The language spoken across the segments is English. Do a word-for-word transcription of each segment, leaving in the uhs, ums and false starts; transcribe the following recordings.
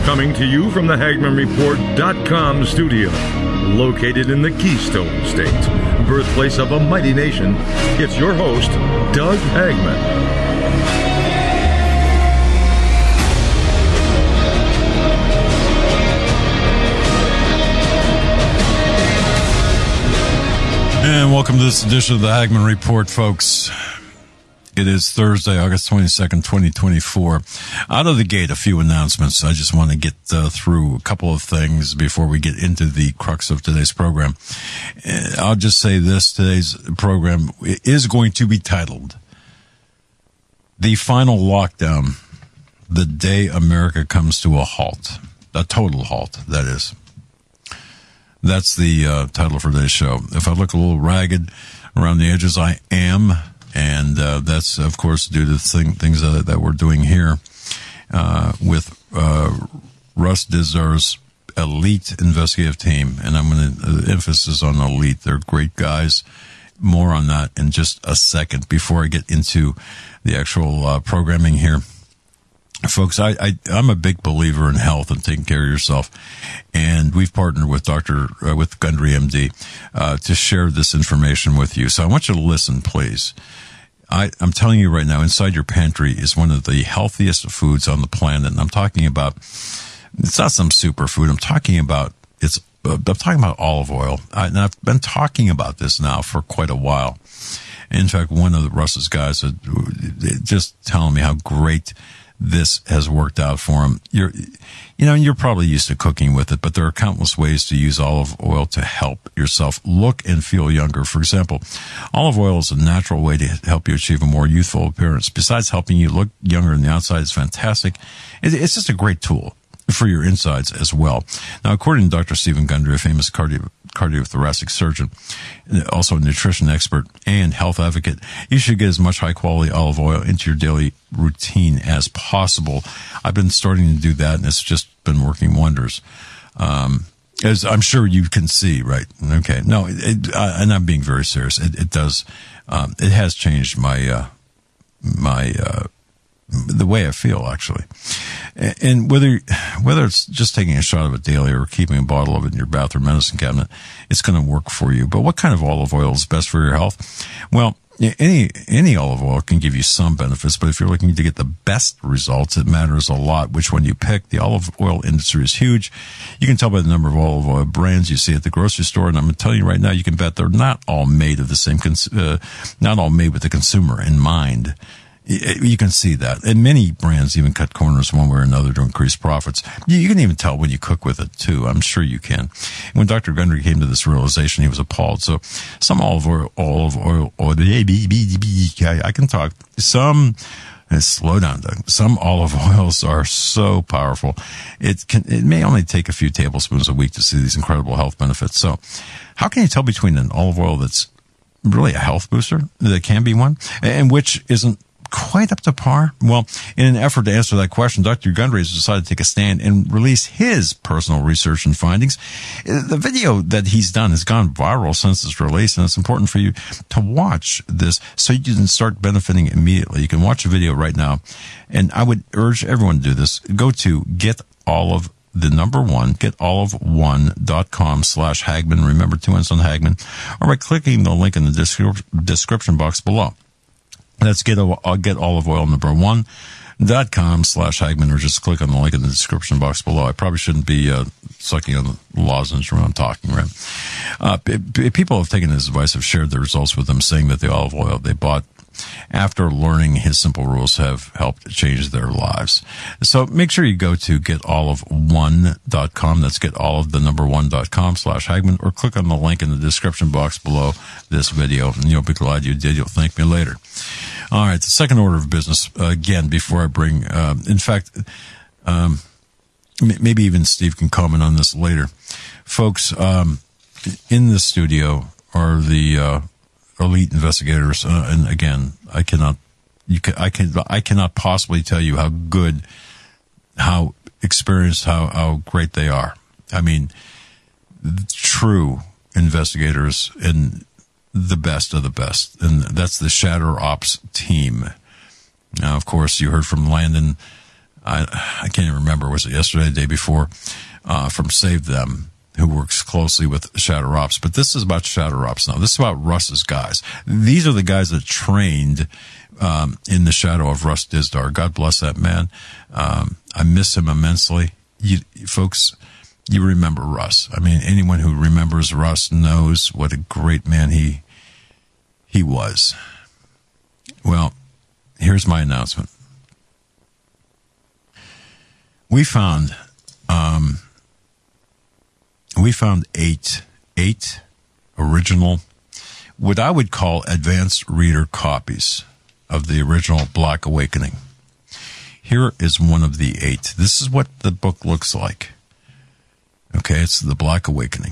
Coming to you from the Hagman Report dot com studio, located in the Keystone State, birthplace of a mighty nation, it's your host, Doug Hagman. And welcome to this edition of the Hagman Report, folks. It is Thursday, August twenty-second, twenty twenty-four. Out of the gate, a few announcements. I just want to get uh, through a couple of things before we get into the crux of today's program. Uh, I'll just say this. Today's program is going to be titled, The Final Lockdown, the Day America Comes to a Halt. A total halt, that is. That's the uh, title for today's show. If I look a little ragged around the edges, I am. And uh, that's, of course, due to thing, things that, that we're doing here uh, with uh, Russ Dizdar's elite investigative team. And I'm going to uh, emphasis on elite. They're great guys. More on that in just a second before I get into the actual uh, programming here. Folks, I, I, I'm a big believer in health and taking care of yourself. And we've partnered with Doctor Uh, with Gundry M D uh, to share this information with you. So I want you to listen, please. I, I'm telling you right now, inside your pantry is one of the healthiest foods on the planet. And I'm talking about, it's not some superfood. I'm talking about, it's, I'm talking about olive oil. I, and I've been talking about this now for quite a while. In fact, one of the Russ's guys uh, just telling me how great this has worked out for him. You're, you know, you're probably used to cooking with it, but there are countless ways to use olive oil to help yourself look and feel younger. For example, olive oil is a natural way to help you achieve a more youthful appearance. Besides helping you look younger on the outside, it's fantastic. It's just a great tool for your insides as well. Now, according to Doctor Stephen Gundry, a famous cardio cardiothoracic surgeon, also a nutrition expert and health advocate, you should get as much high-quality olive oil into your daily routine as possible. I've been starting to do that, and it's just been working wonders. Um, as I'm sure you can see, right? Okay. No, it, it, uh, and I'm being very serious. It, it does. Um, it has changed my uh, my uh, the way I feel, actually. And whether whether it's just taking a shot of it daily or keeping a bottle of it in your bathroom medicine cabinet, it's going to work for you. But what kind of olive oil is best for your health? Well, any any olive oil can give you some benefits, but if you're looking to get the best results, it matters a lot which one you pick. The olive oil industry is huge. You can tell by the number of olive oil brands you see at the grocery store, and I'm going to tell you right now, you can bet they're not all made of the same, cons- uh, not all made with the consumer in mind. You can see that. And many brands even cut corners one way or another to increase profits. You can even tell when you cook with it, too. I'm sure you can. When Doctor Gundry came to this realization, he was appalled. So some olive oil, olive oil, oil I can talk. Some, slow down, Doug. Some olive oils are so powerful. It can, it may only take a few tablespoons a week to see these incredible health benefits. So how can you tell between an olive oil that's really a health booster, that can be one, and which isn't quite up to par? Well, in an effort to answer that question, Doctor Gundry has decided to take a stand and release his personal research and findings. The video that he's done has gone viral since its release, and it's important for you to watch this so you can start benefiting immediately. You can watch the video right now, and I would urge everyone to do this. Go to Get Olive, the number one, get olive one dot com slash Hagman. Remember, two N's on Hagman, or by clicking the link in the descrip- description box below. That's get, uh, get olive oil number one dot com slash Hagman, or just click on the link in the description box below. I probably shouldn't be uh, sucking on the lozenge when I'm talking, right? Uh, p- people have taken his advice, have shared their results with them, saying that the olive oil they bought after learning his simple rules have helped change their lives. So make sure you go to get olive one dot com. That's get olive, the number one dot com slash Hagman, or click on the link in the description box below this video, and you'll be glad you did. You'll thank me later. All right, the second order of business, uh, again, before I bring, uh, in fact, um, m- maybe even Steve can comment on this later. Folks, um, in the studio are the, uh, elite investigators, uh, and again, I cannot, you can, I can, I cannot possibly tell you how good, how experienced, how, how great they are. I mean, true investigators and the best of the best, and that's the Shatter Ops team. Now, of course, you heard from Landon I, I can't even remember, was it yesterday, the day before, uh, from Save Them, who works closely with Shatter Ops. But this is about Shatter Ops now. This is about Russ's guys. These are the guys that trained um, in the shadow of Russ Dizdar. God bless that man. Um, I miss him immensely. You, folks, you remember Russ. I mean, anyone who remembers Russ knows what a great man he he was. Well, here's my announcement. We found, um, we found eight, eight original, what I would call advanced reader copies of the original Black Awakening. Here is one of the eight. This is what the book looks like. Okay, it's the Black Awakening.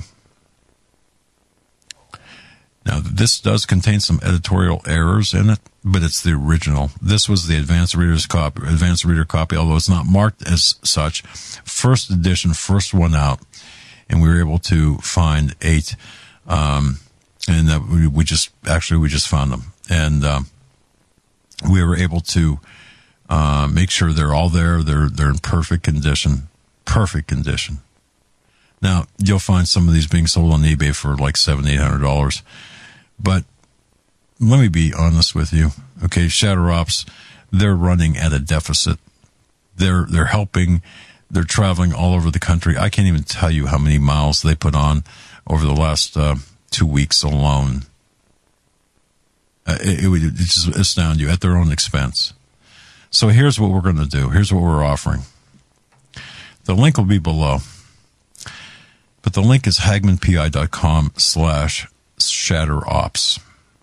Now, this does contain some editorial errors in it, but it's the original. This was the advanced reader's copy, advanced reader copy, although it's not marked as such. First edition, first one out, and we were able to find eight. Um, and uh, we, we just actually we just found them, and um, we were able to uh, make sure they're all there. They're they're in perfect condition, perfect condition. Now, you'll find some of these being sold on eBay for like seven hundred dollars, eight hundred dollars. But let me be honest with you. Okay, Shatter Ops, they're running at a deficit. They're they're helping. They're traveling all over the country. I can't even tell you how many miles they put on over the last uh, two weeks alone. Uh, it, it would just astound you at their own expense. So here's what we're going to do. Here's what we're offering. The link will be below. But the link is hagmanpi.com slash shatterops.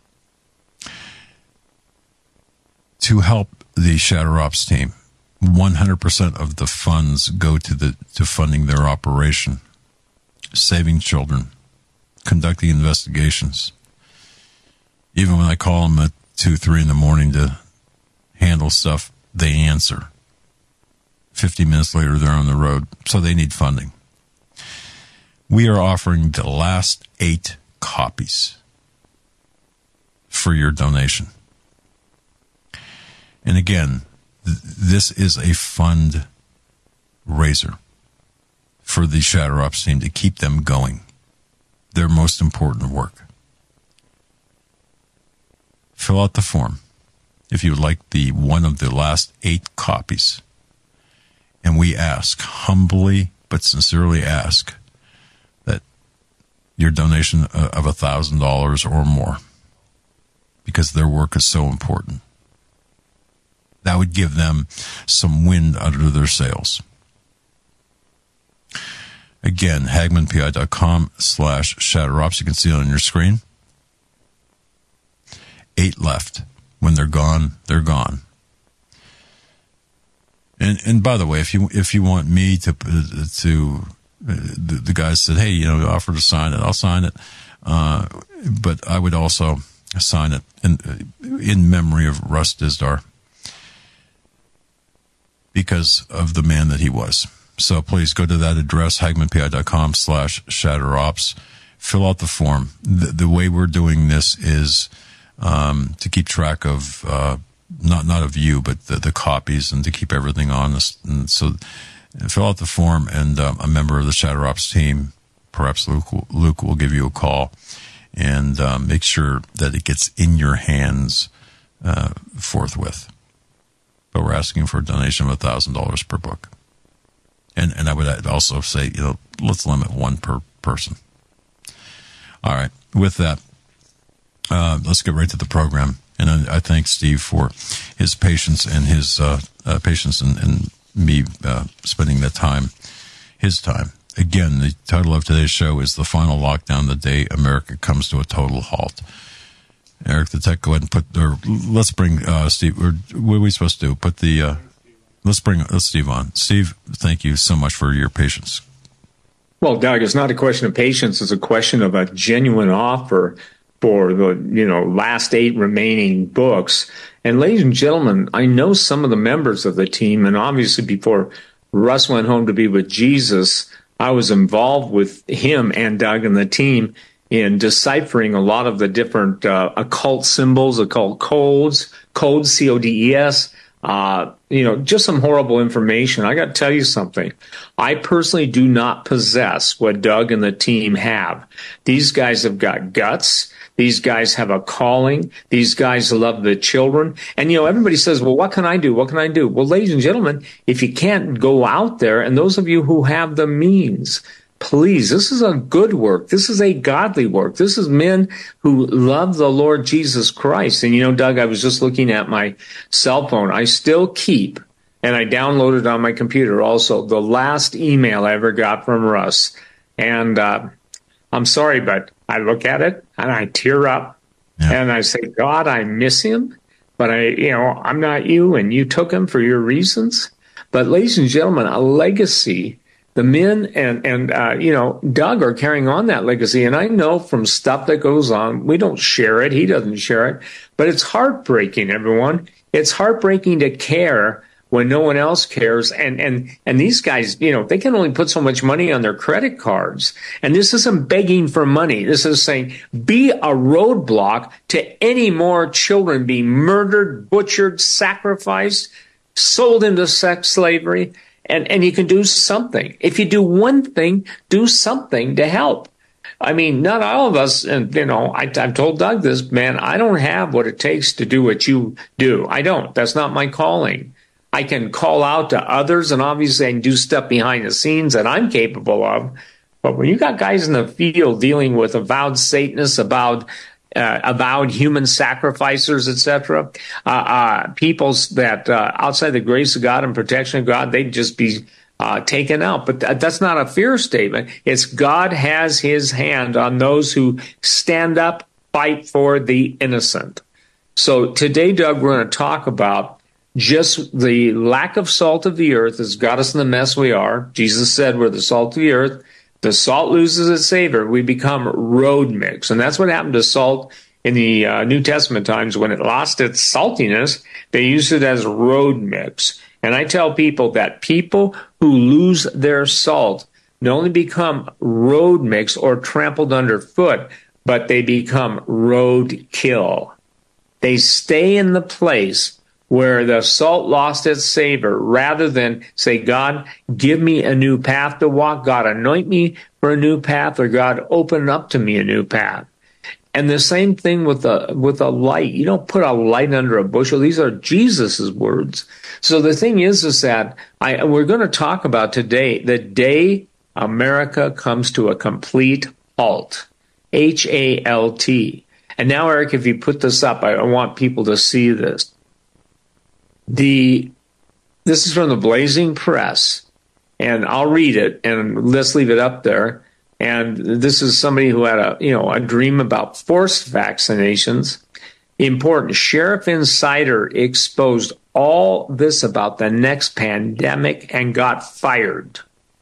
To help the Shatter Ops team, one hundred percent of the funds go to the to funding their operation, saving children, conducting investigations. Even when I call them at two, three in the morning to handle stuff, they answer. Fifty minutes later, they're on the road, so they need funding. We are offering the last eight copies for your donation. And again, th- this is a fund raiser for the Shatter Ops team to keep them going. Their most important work. Fill out the form if you would like the one of the last eight copies. And we ask, humbly but sincerely ask, that your donation of one thousand dollars or more, because their work is so important. That would give them some wind under their sails. Again, hagmanpi.com slash shatterops. You can see it on your screen. Eight left. When they're gone, they're gone. And and by the way, if you if you want me to to the, the guys said, hey, you know, offer to sign it, I'll sign it. Uh, but I would also sign it in in memory of Russ Dizdar, because of the man that he was. So please go to that address, hagmanpi.com slash shatterops. Fill out the form. The, the way we're doing this is um, to keep track of, uh, not not of you, but the, the copies, and to keep everything honest. And so fill out the form, and um, a member of the Shatter Ops team, perhaps Luke, Luke will give you a call, and um, make sure that it gets in your hands uh, forthwith. But we're asking for a donation of one thousand dollars per book. And and I would also say, you know, let's limit one per person. All right. With that, uh, let's get right to the program. And I, I thank Steve for his patience and his uh, uh, patience and, and me uh, spending that time, his time. Again, the title of today's show is The Final Lockdown, the Day America Comes to a Total Halt. Eric the Tech, go ahead and put, or let's bring uh, Steve, or what are we supposed to do? Put the, uh, let's bring let's Steve on. Steve, thank you so much for your patience. Well, Doug, it's not a question of patience. It's a question of a genuine offer for the, you know, last eight remaining books. And ladies and gentlemen, I know some of the members of the team, and obviously before Russ went home to be with Jesus, I was involved with him and Doug and the team in deciphering a lot of the different uh, occult symbols, occult codes, codes, C O D E S, Uh, you know, just some horrible information. I got to tell you something. I personally do not possess what Doug and the team have. These guys have got guts. These guys have a calling. These guys love the children. And, you know, everybody says, well, what can I do? What can I do? Well, ladies and gentlemen, if you can't go out there, and those of you who have the means, please, this is a good work. This is a godly work. This is men who love the Lord Jesus Christ. And, you know, Doug, I was just looking at my cell phone. I still keep, and I downloaded on my computer also, the last email I ever got from Russ. And uh, I'm sorry, but I look at it and I tear up. Yeah. And I say, God, I miss him. But, I, you know, I'm not you, and you took him for your reasons. But, ladies and gentlemen, a legacy. The men and, and uh, you know, Doug are carrying on that legacy. And I know from stuff that goes on, we don't share it. He doesn't share it. But it's heartbreaking, everyone. It's heartbreaking to care when no one else cares. And, and, and these guys, you know, they can only put so much money on their credit cards. And this isn't begging for money. This is saying be a roadblock to any more children being murdered, butchered, sacrificed, sold into sex slavery. And and you can do something. If you do one thing, do something to help. I mean, not all of us, and you know, I, I've told Doug this, man, I don't have what it takes to do what you do. I don't. That's not my calling. I can call out to others, and obviously I can do stuff behind the scenes that I'm capable of. But when you got guys in the field dealing with avowed Satanists, avowed Uh, avowed human sacrificers, et cetera, uh, uh, peoples that uh, outside the grace of God and protection of God, they'd just be uh, taken out. But th- that's not a fear statement. It's God has his hand on those who stand up, fight for the innocent. So today, Doug, we're going to talk about just the lack of salt of the earth has got us in the mess we are. Jesus said we're the salt of the earth. The salt loses its savor. We become road mix. And that's what happened to salt in the uh, New Testament times. When it lost its saltiness, they used it as road mix. And I tell people that people who lose their salt not only become road mix or trampled underfoot, but they become road kill. They stay in the place where the salt lost its savor, rather than say, God, give me a new path to walk. God, anoint me for a new path, or God, open up to me a new path. And the same thing with a, with a light. You don't put a light under a bushel. These are Jesus's words. So the thing is, is that I, we're going to talk about today the day America comes to a complete halt. H A L T. And now, Eric, if you put this up, I, I want people to see this. The this is from the Blazing Press, and I'll read it, and let's leave it up there. And this is somebody who had a you know a dream about forced vaccinations. Important. Sheriff Insider exposed all this about the next pandemic and got fired.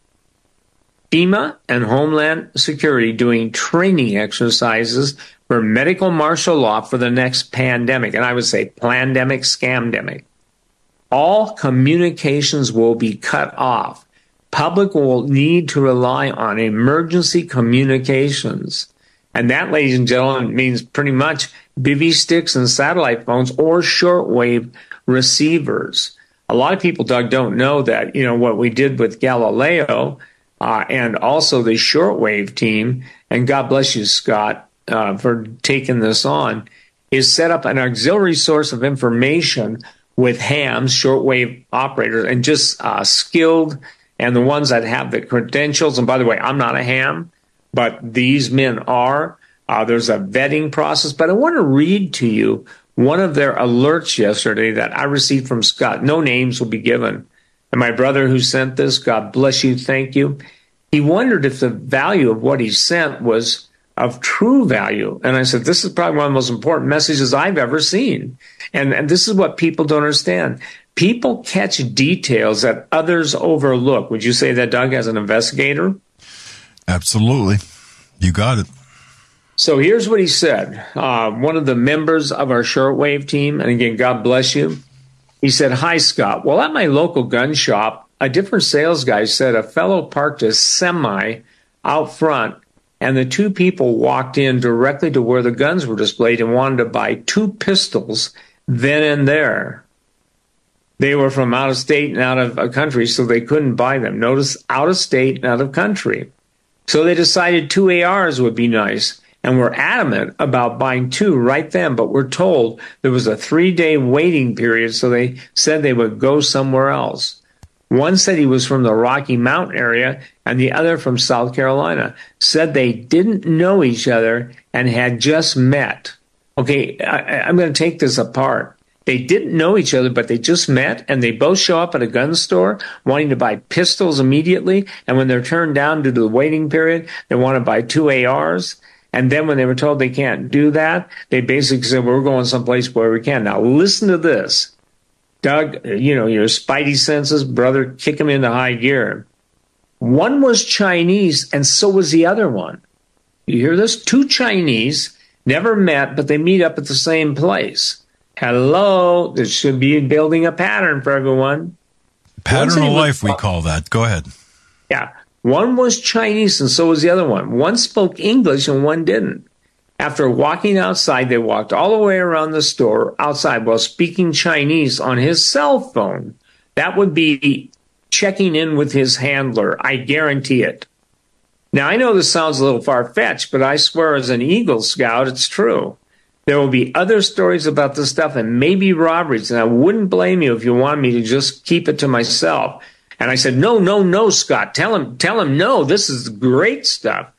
FEMA and Homeland Security doing training exercises for medical martial law for the next pandemic. And I would say plandemic, scamdemic. All communications will be cut off. Public will need to rely on emergency communications. And that, ladies and gentlemen, means pretty much bivvy sticks and satellite phones or shortwave receivers. A lot of people, Doug, don't know that, you know, what we did with Galileo uh, and also the shortwave team, and God bless you, Scott, uh, for taking this on, is set up an auxiliary source of information with hams, shortwave operators, and just uh, skilled, and the ones that have the credentials. And by the way, I'm not a ham, but these men are. Uh, there's a vetting process. But I want to read to you one of their alerts yesterday that I received from Scott. No names will be given. And my brother who sent this, God bless you, thank you. He wondered if the value of what he sent was of true value. And I said, this is probably one of the most important messages I've ever seen. And, and this is what people don't understand. People catch details that others overlook. Would you say that, Doug, as an investigator? Absolutely. You got it. So here's what he said. Uh, one of the members of our shortwave team, and again, God bless you, he said, hi, Scott. Well, at my local gun shop, a different sales guy said a fellow parked a semi out front, and the two people walked in directly to where the guns were displayed and wanted to buy two pistols then and there. They were from out of state and out of a country, so they couldn't buy them. Notice, out of state and out of country. So they decided two A Rs would be nice, and were adamant about buying two right then, but we're told there was a three-day waiting period, so they said they would go somewhere else. One said he was from the Rocky Mountain area, and the other from South Carolina. Said they didn't know each other and had just met. Okay, I, I'm going to take this apart. They didn't know each other, but they just met, and they both show up at a gun store wanting to buy pistols immediately, and when they're turned down due to the waiting period, they want to buy two A Rs. And then when they were told they can't do that, they basically said, well, we're going someplace where we can. Now, listen to this. Doug, you know, your spidey senses, brother, kick them into high gear. One was Chinese, and so was the other one. You hear this? Two Chinese, never met, but they meet up at the same place. Hello, this should be building a pattern for everyone. Pattern of life, we call that. Go ahead. Yeah. One was Chinese, and so was the other one. One spoke English, and one didn't. After walking outside, they walked all the way around the store outside while speaking Chinese on his cell phone. That would be checking in with his handler. I guarantee it. Now, I know this sounds a little far-fetched, but I swear as an Eagle Scout, it's true. There will be other stories about this stuff and maybe robberies, and I wouldn't blame you if you want me to just keep it to myself. And I said, no, no, no, Scott, tell him, tell him no, this is great stuff.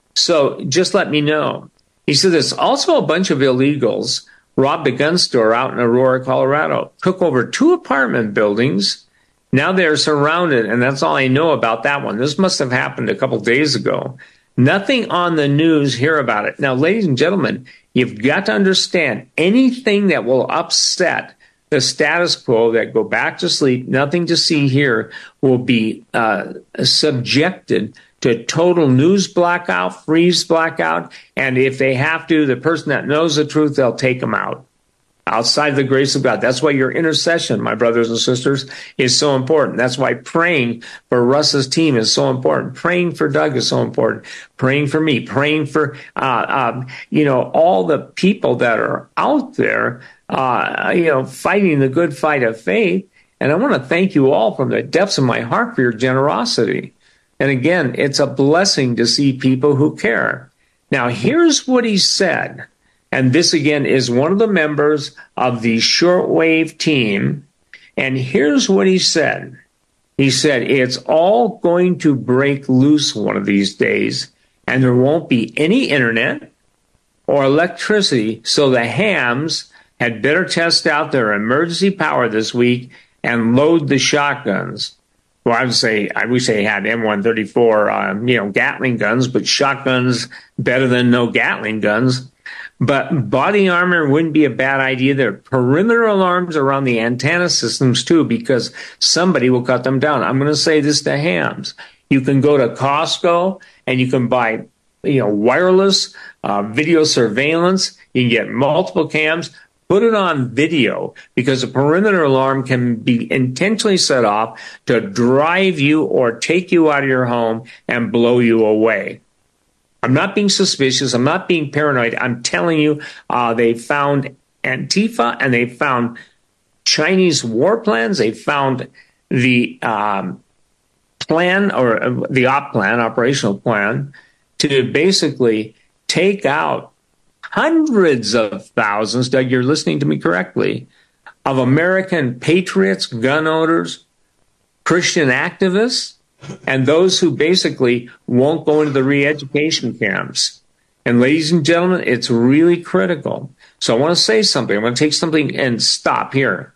So just let me know. He said there's also a bunch of illegals robbed a gun store out in Aurora, Colorado, took over two apartment buildings. Now they're surrounded, and that's all I know about that one. This must have happened a couple days ago. Nothing on the news here about it. Now, ladies and gentlemen, you've got to understand anything that will upset the status quo, that go back to sleep, nothing to see here, will be uh, subjected to total news blackout, freeze blackout, and if they have to, the person that knows the truth, they'll take them out. Outside the grace of God. That's why your intercession, my brothers and sisters, is so important. That's why praying for Russ's team is so important. Praying for Doug is so important. Praying for me. Praying for, uh, um, you know, all the people that are out there, uh, you know, fighting the good fight of faith. And I want to thank you all from the depths of my heart for your generosity. And again, it's a blessing to see people who care. Now, here's what he said. And this, again, is one of the members of the shortwave team. And here's what he said. He said, it's all going to break loose one of these days, and there won't be any internet or electricity, so the hams had better test out their emergency power this week and load the shotguns. Well, I would say, I wish they had M one thirty-four, um, you know, Gatling guns, but shotguns better than no Gatling guns. But body armor wouldn't be a bad idea. There are perimeter alarms around the antenna systems, too, because somebody will cut them down. I'm going to say this to hams. You can go to Costco and you can buy, you know, wireless uh, video surveillance. You can get multiple cams. Put it on video, because a perimeter alarm can be intentionally set off to drive you or take you out of your home and blow you away. I'm not being suspicious. I'm not being paranoid. I'm telling you, uh, they found Antifa and they found Chinese war plans. They found the um, plan, or uh, the op plan, operational plan, to basically take out hundreds of thousands, Doug, you're listening to me correctly, of American patriots, gun owners, Christian activists, and those who basically won't go into the re-education camps. And ladies and gentlemen, it's really critical. So I want to say something. I want to take something and stop here.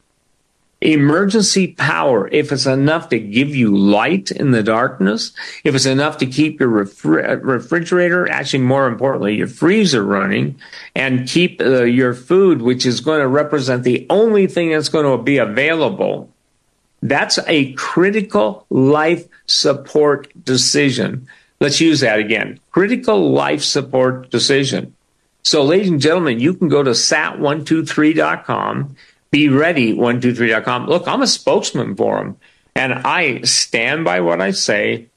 Emergency power, if it's enough to give you light in the darkness, if it's enough to keep your refri- refrigerator, actually more importantly, your freezer running, and keep uh, your food, which is going to represent the only thing that's going to be available, that's a critical life support decision. Let's use that again. Critical life support decision. So, ladies and gentlemen, you can go to sat one two three dot com. Be ready one two three dot com. Look, I'm a spokesman for them, and I stand by what I say.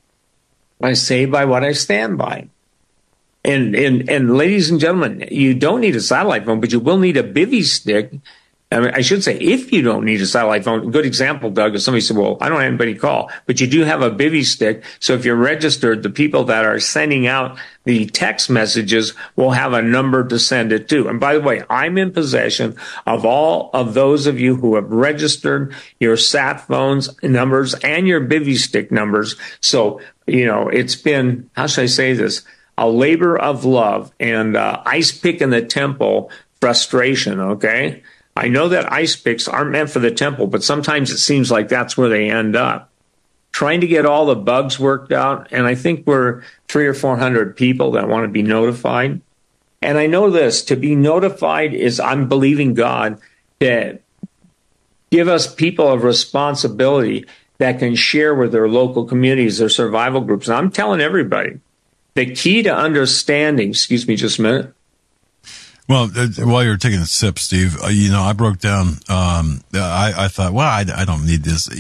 I say by what I stand by. And, and, and ladies and gentlemen, you don't need a satellite phone, but you will need a bivy stick I mean, I should say, if you don't need a satellite phone, good example, Doug, if somebody said, well, I don't have anybody call, but you do have a bivvy stick. So if you're registered, the people that are sending out the text messages will have a number to send it to. And by the way, I'm in possession of all of those of you who have registered your sat phones numbers and your bivvy stick numbers. So, you know, it's been, how should I say this? A labor of love and uh, ice pick in the temple frustration, okay? I know that ice picks aren't meant for the temple, but sometimes it seems like that's where they end up. Trying to get all the bugs worked out, and I think we're three or four hundred people that want to be notified. And I know this, to be notified is I'm believing God to give us people of responsibility that can share with their local communities, their survival groups. And I'm telling everybody, the key to understanding, excuse me just a minute, Well, uh, while you're taking a sip, Steve, uh, you know, I broke down, um, I, I thought, well, I, I don't need this.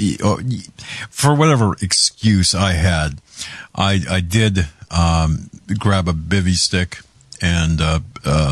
For whatever excuse I had, I, I did, um, grab a bivvy stick and, uh, uh,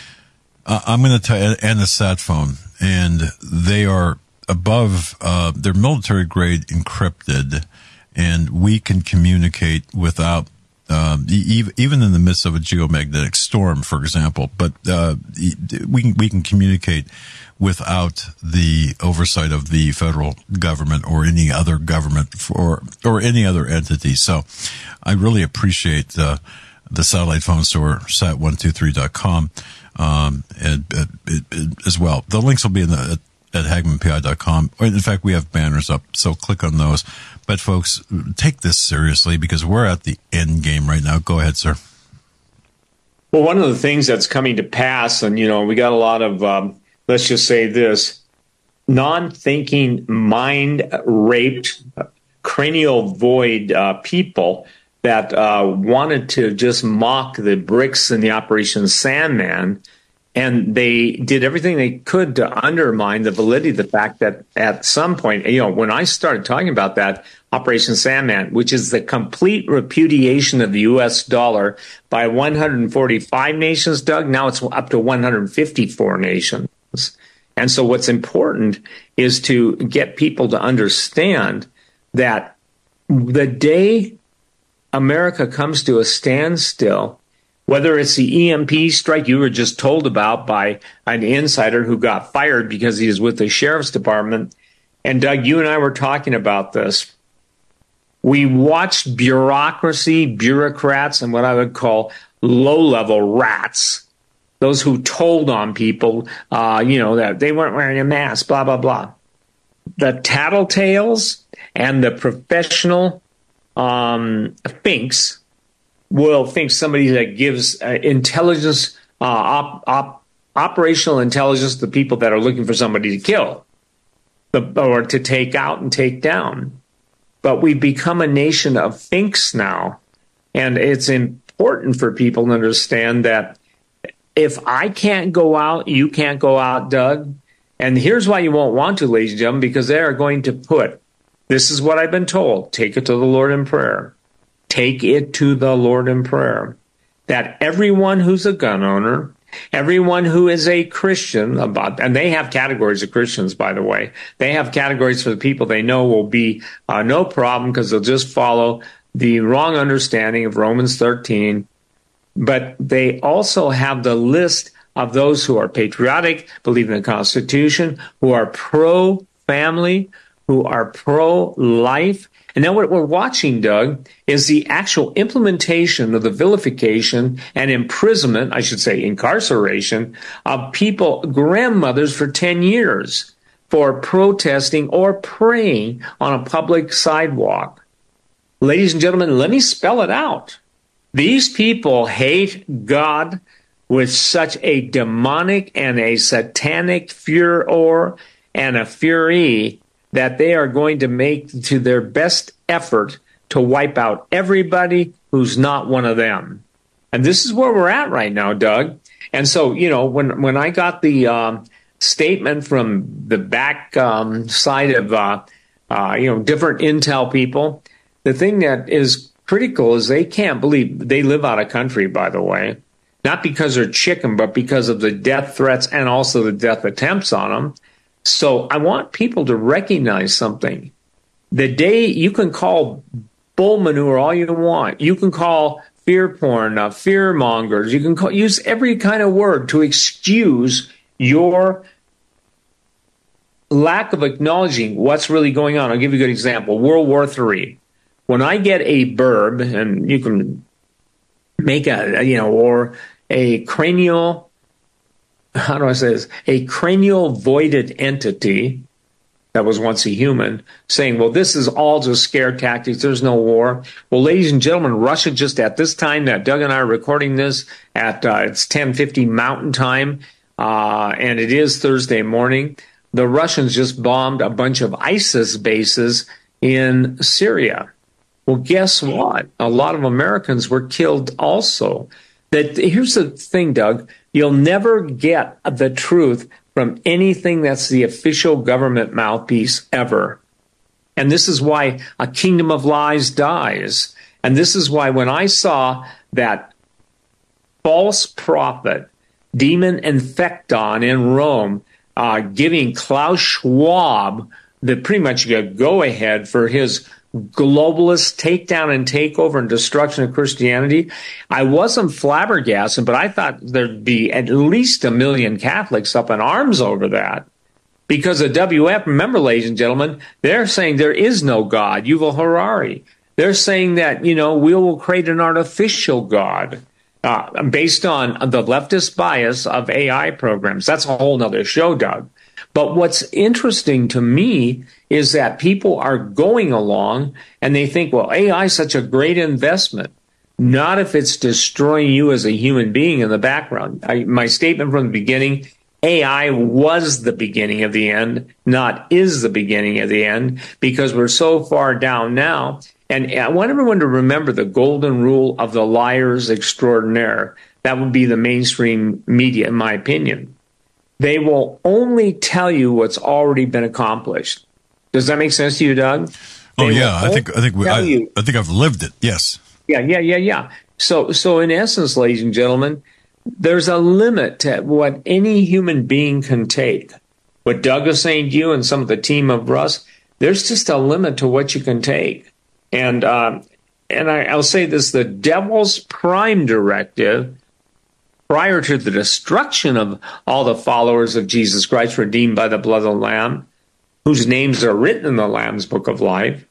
I'm going to tell, and a sat phone, and they are above, uh, they're military grade encrypted, and we can communicate without Um, even in the midst of a geomagnetic storm, for example, but uh, we can we can communicate without the oversight of the federal government or any other government or or any other entity. So, I really appreciate the the satellite phone store sat one two three dot com um, and, and, and as well. The links will be in the at hagman p i dot com. In fact, we have banners up, so click on those. But folks, take this seriously because we're at the end game right now. Go ahead, sir. Well, one of the things that's coming to pass, and, you know, we got a lot of, um, let's just say this, non-thinking, mind-raped, cranial void uh, people that uh, wanted to just mock the bricks in the Operation Sandman. And they did everything they could to undermine the validity of the fact that at some point, you know, when I started talking about that Operation Sandman, which is the complete repudiation of the U S dollar by one hundred forty-five nations, Doug, now it's up to one hundred fifty-four nations. And so what's important is to get people to understand that the day America comes to a standstill, whether it's the E M P strike you were just told about by an insider who got fired because he was with the sheriff's department. And Doug, you and I were talking about this. We watched bureaucracy, bureaucrats, and what I would call low-level rats, those who told on people, uh, you know, that they weren't wearing a mask, blah, blah, blah. The tattletales and the professional um, finks will think somebody that gives uh, intelligence, uh, op, op, operational intelligence to people that are looking for somebody to kill the, or to take out and take down. But we've become a nation of finks now. And it's important for people to understand that if I can't go out, you can't go out, Doug. And here's why you won't want to, ladies and gentlemen, because they are going to put, this is what I've been told, take it to the Lord in prayer. Take it to the Lord in prayer, that everyone who's a gun owner, everyone who is a Christian, about, and they have categories of Christians, by the way. They have categories for the people they know will be uh, no problem because they'll just follow the wrong understanding of Romans thirteen. But they also have the list of those who are patriotic, believe in the Constitution, who are pro-family, who are pro-life. And now what we're watching, Doug, is the actual implementation of the vilification and imprisonment, I should say incarceration, of people, grandmothers for ten years for protesting or praying on a public sidewalk. Ladies and gentlemen, let me spell it out. These people hate God with such a demonic and a satanic furor and a fury that they are going to make to their best effort to wipe out everybody who's not one of them. And this is where we're at right now, Doug. And so, you know, when, when I got the um, statement from the back um, side of, uh, uh, you know, different intel people, the thing that is critical is they can't believe, they live out of country, by the way. not because they're chicken, but because of the death threats and also the death attempts on them. So I want people to recognize something. The day you can call bull manure all you want, you can call fear porn, uh, fear mongers, you can call, use every kind of word to excuse your lack of acknowledging what's really going on. I'll give you a good example. World War Three. When I get a burb, and you can make a, you know, or a cranial, how do I say this? A cranial voided entity that was once a human saying, well, this is all just scare tactics. There's no war. Well, ladies and gentlemen, Russia just at this time that Doug and I are recording this at, uh, it's ten fifty Mountain Time, uh, and it is Thursday morning. The Russians just bombed a bunch of ISIS bases in Syria. Well, guess what? A lot of Americans were killed also. That here's the thing, Doug. You'll never get the truth from anything that's the official government mouthpiece ever. And this is why a kingdom of lies dies. And this is why when I saw that false prophet, demon infecton in Rome, uh, giving Klaus Schwab the pretty much a go-ahead for his globalist takedown and takeover and destruction of Christianity, I wasn't flabbergasted, but I thought there'd be at least a million Catholics up in arms over that. Because the W F, remember, ladies and gentlemen, they're saying there is no God, Yuval Harari. They're saying that, you know, we will create an artificial God uh, based on the leftist bias of A I programs. That's a whole nother show, Doug. But what's interesting to me is that people are going along and they think, well, A I is such a great investment. Not if it's destroying you as a human being in the background. I, my statement from the beginning, A I was the beginning of the end, not is the beginning of the end, because we're so far down now. And I want everyone to remember the golden rule of the liars extraordinaire. That would be the mainstream media, in my opinion. They will only tell you what's already been accomplished. Does that make sense to you, Doug? Oh, They yeah. I think I think we, I, you, I think I've lived it. Yes. Yeah, yeah, yeah, yeah. So, so in essence, ladies and gentlemen, there's a limit to what any human being can take. What Doug is saying to you and some of the team of Russ, there's just a limit to what you can take. And uh, and I, I'll say this: the devil's prime directive, prior to the destruction of all the followers of Jesus Christ redeemed by the blood of the Lamb, whose names are written in the Lamb's book of life,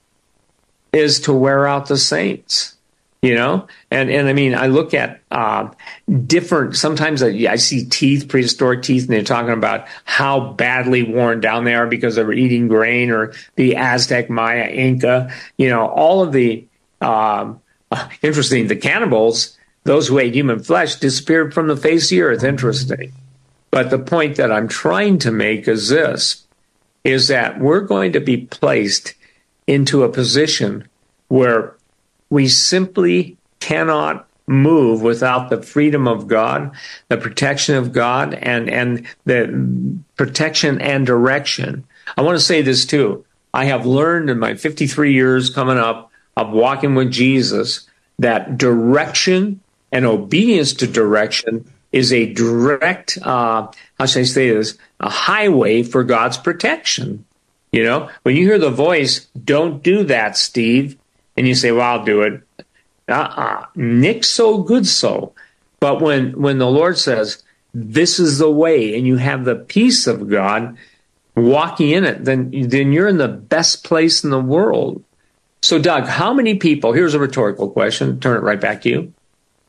is to wear out the saints. You know, and and I mean, I look at uh, different. Sometimes I, I see teeth, prehistoric teeth, and they're talking about how badly worn down they are because they were eating grain, or the Aztec, Maya, Inca. You know, all of the um, interesting. The cannibals, those who ate human flesh, disappeared from the face of the earth. Interesting. But the point that I'm trying to make is this: is that we're going to be placed into a position where we simply cannot move without the freedom of God, the protection of God, and, and the protection and direction. I want to say this too. I have learned in my fifty-three years coming up of walking with Jesus that direction and obedience to direction is a direct, uh, how should I say this, a highway for God's protection. You know, when you hear the voice, don't do that, Steve. And you say, well, I'll do it. Uh-uh. Nick so, good so. But when, when the Lord says, this is the way, and you have the peace of God walking in it, then, then you're in the best place in the world. So, Doug, how many people, here's a rhetorical question, turn it right back to you.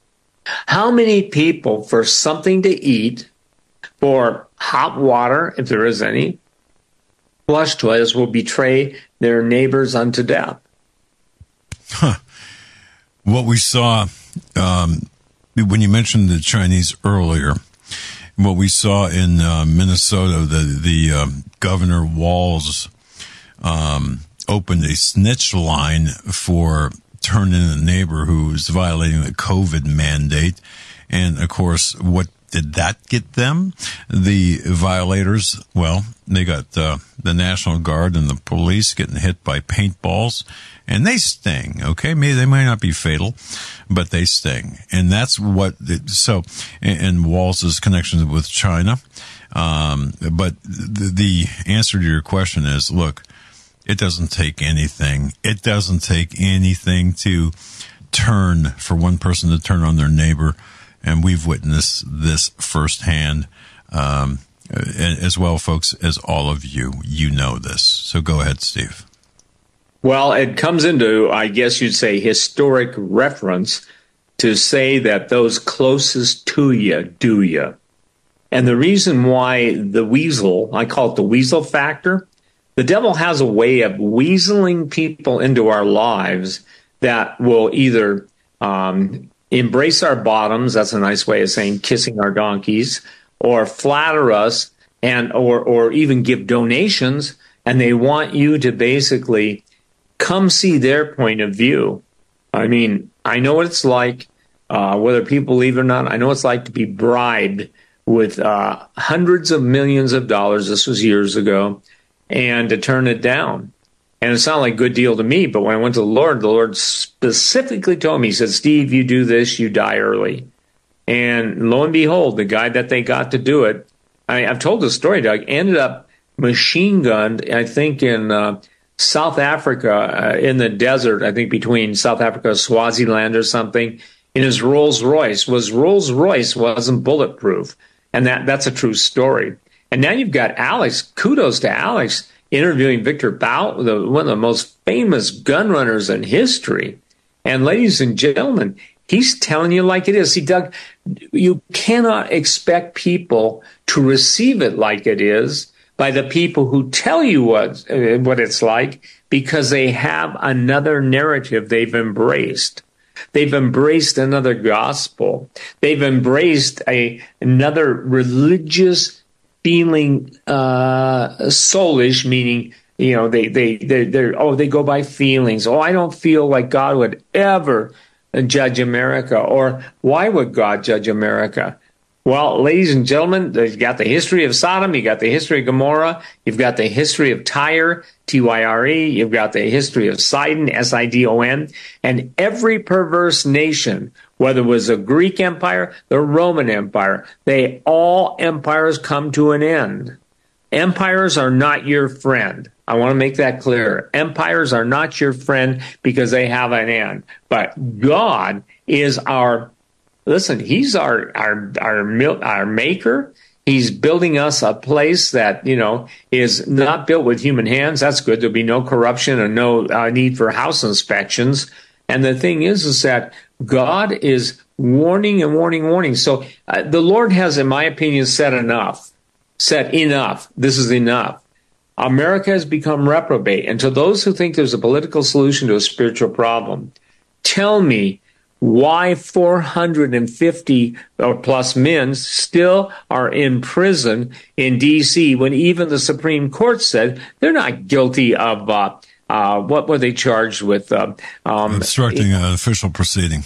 How many people, for something to eat, for hot water, if there is any, flush toilets, will betray their neighbors unto death? Huh. What we saw, um, when you mentioned the Chinese earlier, what we saw in uh, Minnesota, the the um, Governor Walz um, opened a snitch line for turning in a neighbor who was violating the COVID mandate. And, of course, what did that get them? The violators, well, they got uh, the National Guard and the police getting hit by paintballs. And they sting, okay? Maybe they might not be fatal, but they sting. And that's what, the, so, and, and Walz's connections with China. Um, but the, the answer to your question is, look, it doesn't take anything. It doesn't take anything to turn, for one person to turn on their neighbor. And we've witnessed this firsthand, um, as well, folks, as all of you. You know this. So go ahead, Steve. Well, it comes into, I guess you'd say, historic reference to say that those closest to you do you. And the reason why the weasel, I call it the weasel factor, the devil has a way of weaseling people into our lives that will either um, embrace our bottoms, that's a nice way of saying kissing our donkeys, or flatter us, and or or even give donations, and they want you to basically come see their point of view. I mean, I know what it's like, uh, whether people believe it or not, I know what it's like to be bribed with uh, hundreds of millions of dollars, this was years ago, and to turn it down. And it sounded like a good deal to me, but when I went to the Lord, the Lord specifically told me, he said, Steve, you do this, you die early. And lo and behold, the guy that they got to do it, I, I've told the story, Doug, ended up machine gunned, I think, in uh, South Africa, uh, in the desert, I think between South Africa and Swaziland or something, in his Rolls Royce. Was Rolls Royce wasn't bulletproof. And that that's a true story. And now you've got Alex, kudos to Alex, interviewing Victor Bout, the, one of the most famous gun runners in history. And ladies and gentlemen, he's telling you like it is. See, Doug, you cannot expect people to receive it like it is by the people who tell you what, uh, what it's like, because they have another narrative they've embraced. They've embraced another gospel. They've embraced a another religious feeling, uh, soulish, meaning, you know, they, they, they, they're, oh, they go by feelings. Oh, I don't feel like God would ever judge America. Or why would God judge America? Well, ladies and gentlemen, you've got the history of Sodom, you've got the history of Gomorrah, you've got the history of Tyre, T Y R E, you've got the history of Sidon, S I D O N, and every perverse nation, whether it was the Greek Empire, the Roman Empire, they all empires come to an end. Empires are not your friend. I want to make that clear. Empires are not your friend because they have an end. But God is our Listen, he's our our our our maker. He's building us a place that, you know, is not built with human hands. That's good. There'll be no corruption and no uh, need for house inspections. And the thing is, is that God is warning and warning, warning. So uh, the Lord has, in my opinion, said enough. Said enough. This is enough. America has become reprobate. And to those who think there's a political solution to a spiritual problem, tell me, why four hundred fifty or plus men still are in prison in D C when even the Supreme Court said they're not guilty of, uh, uh, what were they charged with? Uh, um, Obstructing an official proceeding.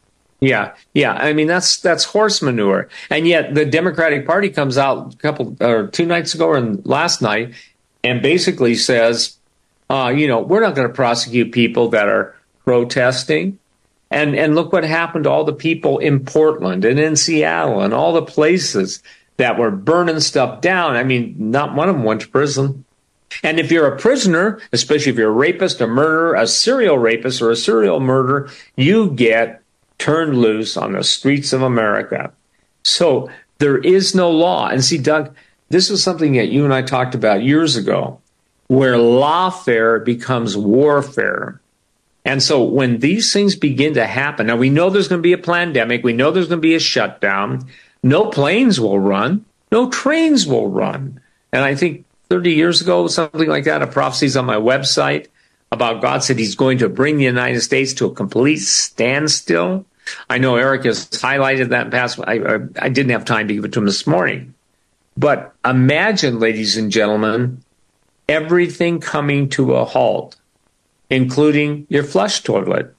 Yeah, yeah. I mean, that's that's horse manure. And yet the Democratic Party comes out a couple or two nights ago and last night and basically says, uh, you know, we're not going to prosecute people that are protesting. And and look what happened to all the people in Portland and in Seattle and all the places that were burning stuff down. I mean, not one of them went to prison. And if you're a prisoner, especially if you're a rapist, a murderer, a serial rapist, or a serial murderer, you get turned loose on the streets of America. So there is no law. And see, Doug, this is something that you and I talked about years ago, where lawfare becomes warfare. And so when these things begin to happen, now we know there's going to be a pandemic, we know there's going to be a shutdown, no planes will run, no trains will run. And I think thirty years ago, something like that, a prophecy's on my website about God said he's going to bring the United States to a complete standstill. I know Eric has highlighted that in past. I, I, I didn't have time to give it to him this morning. But imagine, ladies and gentlemen, everything coming to a halt, including your flush toilet,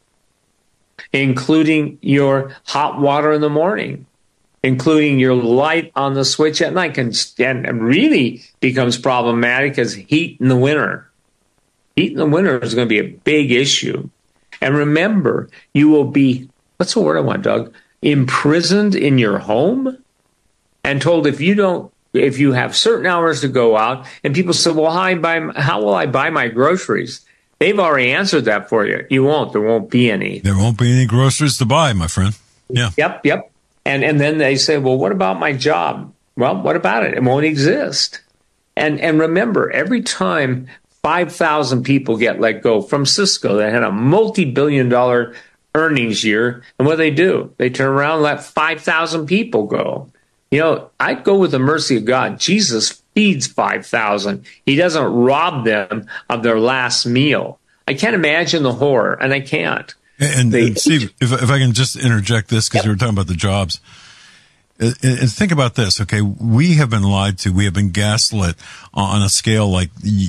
including your hot water in the morning, including your light on the switch at night, and, and really becomes problematic as heat in the winter. Heat in the winter is going to be a big issue. And remember, you will be what's the word I want, Doug? Imprisoned in your home and told if you don't, if you have certain hours to go out, and people say, well, how, I buy, how will I buy my groceries? They've already answered that for you. You won't. There won't be any. There won't be any groceries to buy, my friend. Yeah. Yep, yep. And and then they say, well, what about my job? Well, what about it? It won't exist. And and remember, every time five thousand people get let go from Cisco that had a multi-billion dollar earnings year, and what do they do? They turn around and let five thousand people go. You know, I'd go with the mercy of God. Jesus feeds five thousand. He doesn't rob them of their last meal. I can't imagine the horror, and I can't. And, they, and Steve, if, if I can just interject this, because yep. you were talking about the jobs. And, and think about this, okay? We have been lied to. We have been gaslit on a scale like,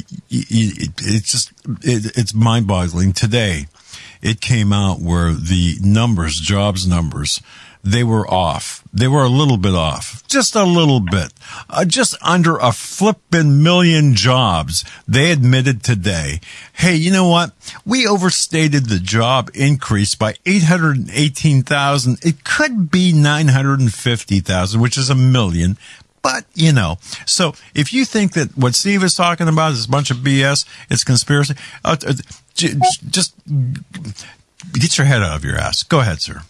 it's just, it, it's mind-boggling. Today, it came out where the numbers, jobs numbers, they were off. They were a little bit off. Just a little bit. Uh, just under a flippin' million jobs. They admitted today, hey, you know what? We overstated the job increase by eight hundred eighteen thousand. It could be nine hundred fifty thousand, which is a million. But, you know, so if you think that what Steve is talking about is a bunch of B S, it's conspiracy, uh, just get your head out of your ass. Go ahead, sir.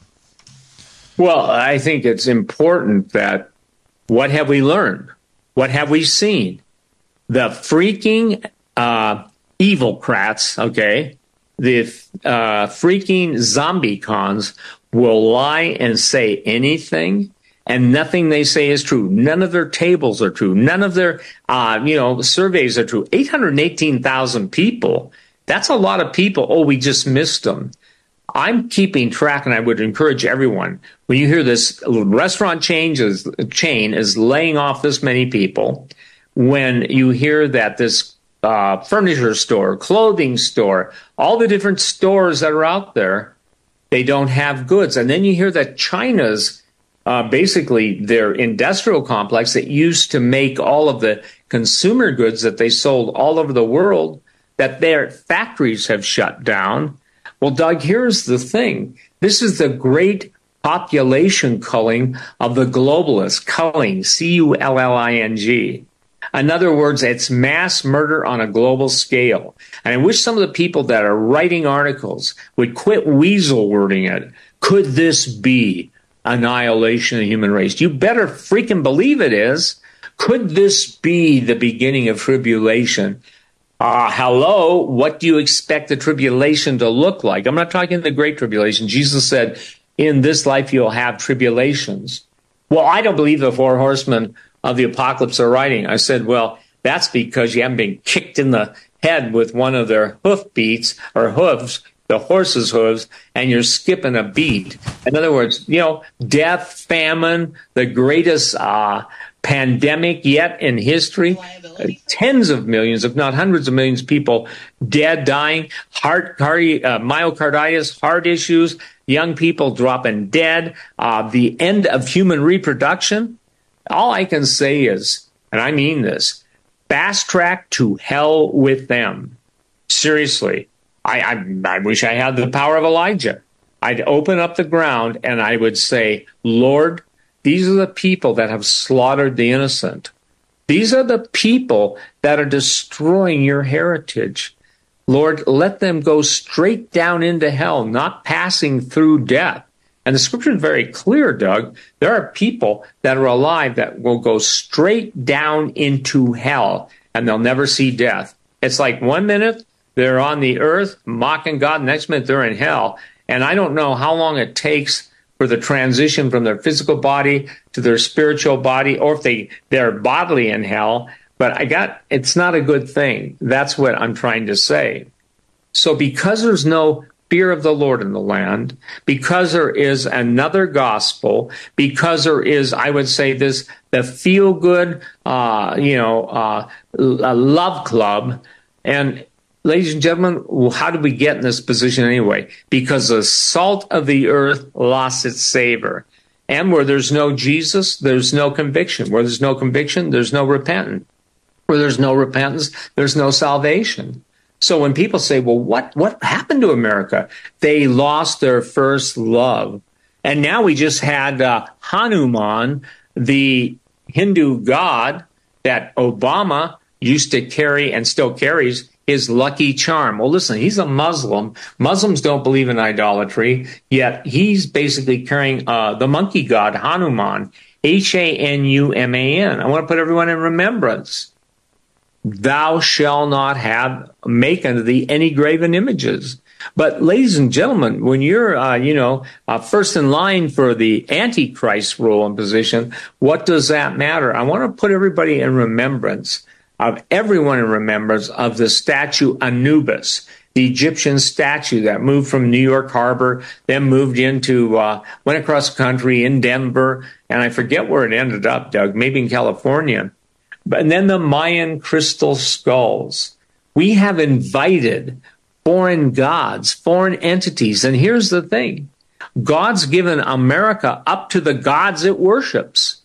Well, I think it's important that what have we learned? What have we seen? The freaking uh, evilcrats, okay, the uh, freaking zombie cons will lie and say anything, and nothing they say is true. None of their tables are true. None of their, uh, you know, surveys are true. eight hundred eighteen thousand people. That's a lot of people. Oh, we just missed them. I'm keeping track, and I would encourage everyone, when you hear this restaurant chain is, chain is laying off this many people, when you hear that this uh, furniture store, clothing store, all the different stores that are out there, they don't have goods. And then you hear that China's uh, basically their industrial complex that used to make all of the consumer goods that they sold all over the world, that their factories have shut down. Well, Doug, here's the thing. This is the great population culling of the globalists, culling, C U L L I N G. In other words, it's mass murder on a global scale. And I wish some of the people that are writing articles would quit weasel wording it. Could this be annihilation of the human race? You better freaking believe it is. Could this be the beginning of tribulation? Uh, hello, what do you expect the tribulation to look like? I'm not talking the great tribulation. Jesus said, in this life you'll have tribulations. Well, I don't believe the four horsemen of the apocalypse are writing. I said, well, that's because you haven't been kicked in the head with one of their hoof beats or hooves, the horse's hooves, and you're skipping a beat. In other words, you know, death, famine, the greatest uh, pandemic yet in history, uh, tens of millions, if not hundreds of millions of people dead, dying, heart, cardi- uh, myocarditis, heart issues, young people dropping dead, uh, the end of human reproduction. All I can say is, and I mean this, fast track to hell with them. Seriously, I, I, I wish I had the power of Elijah. I'd open up the ground and I would say, Lord, these are the people that have slaughtered the innocent. These are the people that are destroying your heritage. Lord, let them go straight down into hell, not passing through death. And the scripture is very clear, Doug. There are people that are alive that will go straight down into hell, and they'll never see death. It's like one minute they're on the earth mocking God, next minute they're in hell. And I don't know how long it takes for the transition from their physical body to their spiritual body, or if they, they're bodily in hell. But I got, it's not a good thing. That's what I'm trying to say. So because there's no fear of the Lord in the land, because there is another gospel, because there is, I would say this, the feel-good, uh, you know, uh, love club. And ladies and gentlemen, how did we get in this position anyway? Because the salt of the earth lost its savor. And where there's no Jesus, there's no conviction. Where there's no conviction, there's no repentance. Where there's no repentance, there's no salvation. So when people say, well, what, what happened to America? They lost their first love. And now we just had uh, Hanuman, the Hindu god that Obama used to carry and still carries, his lucky charm. Well, listen, he's a Muslim. Muslims don't believe in idolatry, yet he's basically carrying uh, the monkey god, Hanuman, H A N U M A N. I want to put everyone in remembrance. Thou shalt not have, make unto thee any graven images. But ladies and gentlemen, when you're, uh, you know, uh, first in line for the Antichrist role and position, what does that matter? I want to put everybody in remembrance of everyone in remembrance of the statue Anubis, the Egyptian statue that moved from New York Harbor, then moved into, uh, went across the country in Denver, and I forget where it ended up, Doug, maybe in California. But and then the Mayan crystal skulls. We have invited foreign gods, foreign entities. And here's the thing. God's given America up to the gods it worships.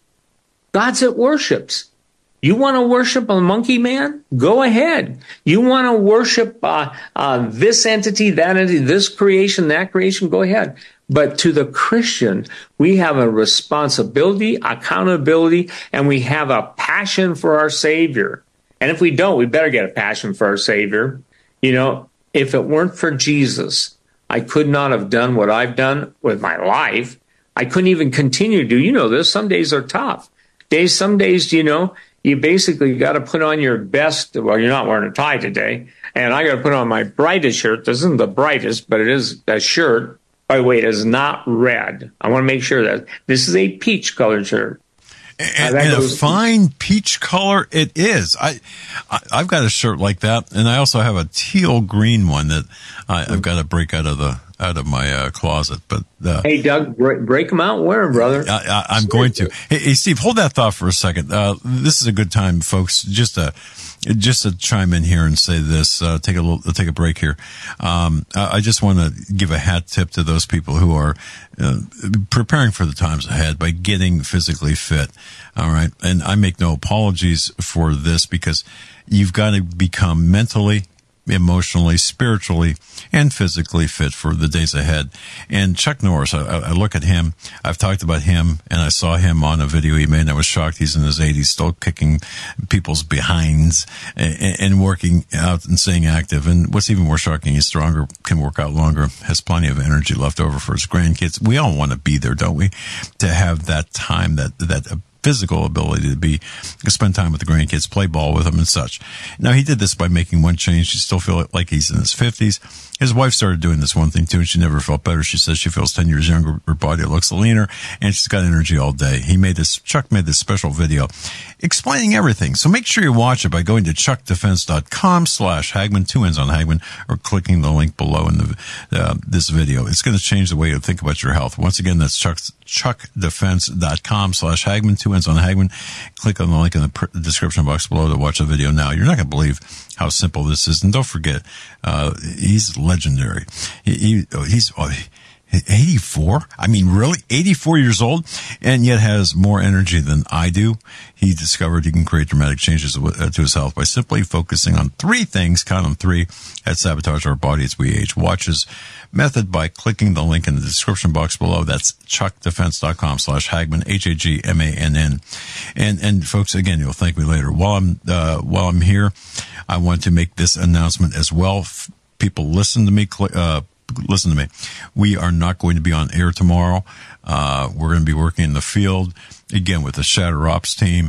Gods it worships. You want to worship a monkey man? Go ahead. You want to worship uh, uh, this entity, that entity, this creation, that creation? Go ahead. But to the Christian, we have a responsibility, accountability, and we have a passion for our Savior. And if we don't, we better get a passion for our Savior. You know, if it weren't for Jesus, I could not have done what I've done with my life. I couldn't even continue to do. You know this. Some days are tough. Days, some days, you know, you basically got to put on your best. Well, you're not wearing a tie today. And I got to put on my brightest shirt. This isn't the brightest, but it is a shirt. By the way, it is not red. I want to make sure that this is a peach colored shirt. And, uh, and a fine peach color it is. I, I, I've got a shirt like that, and I also have a teal green one that I, I've got to break out of the out of my uh, closet. But uh, hey, Doug, break, break them out and wear them, brother. I, I, I'm going to. Hey, hey, Steve, hold that thought for a second. Uh, this is a good time, folks. Just to just to chime in here and say this. Uh, take a little, take a break here. Um, I, I just want to give a hat tip to those people who are uh, preparing for the times ahead by getting physically fit. All right, and I make no apologies for this because you've got to become mentally, emotionally, spiritually, and physically fit for the days ahead. And Chuck Norris, I, I look at him, I've talked about him, and I saw him on a video he made, and I was shocked. He's in his eighties, still kicking people's behinds and, and working out and staying active. And what's even more shocking, he's stronger, can work out longer, has plenty of energy left over for his grandkids. We all want to be there, don't we? To have that time, that, that, physical ability to be, to spend time with the grandkids, play ball with them and such. Now, he did this by making one change. He still feels like he's in his fifties. His wife started doing this one thing too, and she never felt better. She says she feels ten years younger. Her body looks leaner, and she's got energy all day. He made this, Chuck made this special video explaining everything. So make sure you watch it by going to chuckdefense.com slash Hagman, two ends on Hagman, or clicking the link below in the, uh, this video. It's going to change the way you think about your health. Once again, that's Chuck, chuckdefense.com slash Hagman, two ends on Hagman. Click on the link in the pr- description box below to watch the video now. You're not going to believe how simple this is. And don't forget, uh, he's legendary. He, he he's oh, eighty-four. I mean, really? eighty-four years old, and yet has more energy than I do. He discovered he can create dramatic changes to his health by simply focusing on three things, count them three, that sabotage our body as we age. Watch his method by clicking the link in the description box below. That's chuckdefense.com slash Hagman, H A G M A N N. And, and folks, again, you'll thank me later. While I'm, uh, while I'm here, I want to make this announcement as well. People, listen to me, uh, listen to me. We are not going to be on air tomorrow. Uh, we're going to be working in the field again with the Shatter Ops team,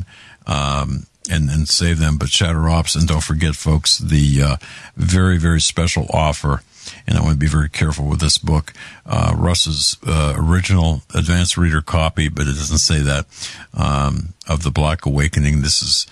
um, and, and save them. But Shatter Ops, and don't forget, folks, the, uh, very, very special offer. And I want to be very careful with this book, uh, Russ's, uh, original advanced reader copy, but it doesn't say that, um, of The Black Awakening. This is,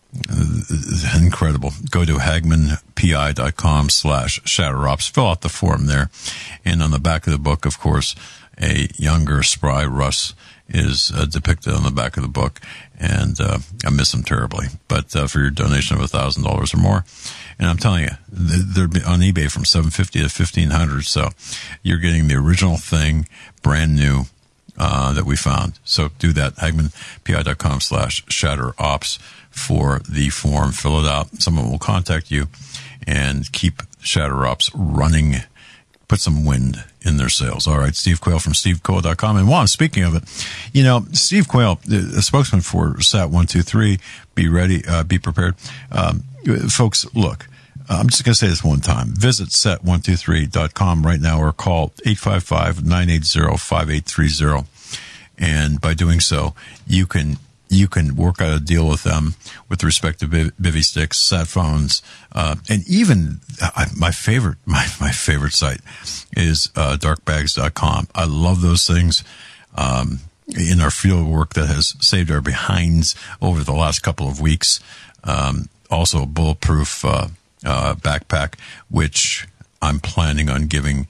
Uh, incredible. Go to hagmanpi.com slash shatterops. Fill out the form there. And on the back of the book, of course, a younger, spry Russ is uh, depicted on the back of the book. And uh, I miss him terribly. But uh, for your donation of one thousand dollars or more, and I'm telling you, they're on eBay from seven hundred fifty dollars to fifteen hundred dollars. So you're getting the original thing, brand new, uh, that we found. So do that, hagmanpi.com slash shatterops. For the form, fill it out. Someone will contact you and keep Shatter Ops running. Put some wind in their sales. All right, Steve Quayle from steve quayle dot com. And while I'm speaking of it, you know, Steve Quayle, the spokesman for S A T one two three, be ready, uh, be prepared. Um, folks, look, I'm just going to say this one time. Visit S A T one two three dot com right now or call eight five five, nine eight zero, five eight three zero. And by doing so, you can you can work out a deal with them with respect to bivy sticks, sat phones, uh, and even uh, my favorite my, my favorite site is uh, dark bags dot com. I love those things. Um, in our field work that has saved our behinds over the last couple of weeks. Um, also, a bulletproof uh, uh, backpack, which I'm planning on giving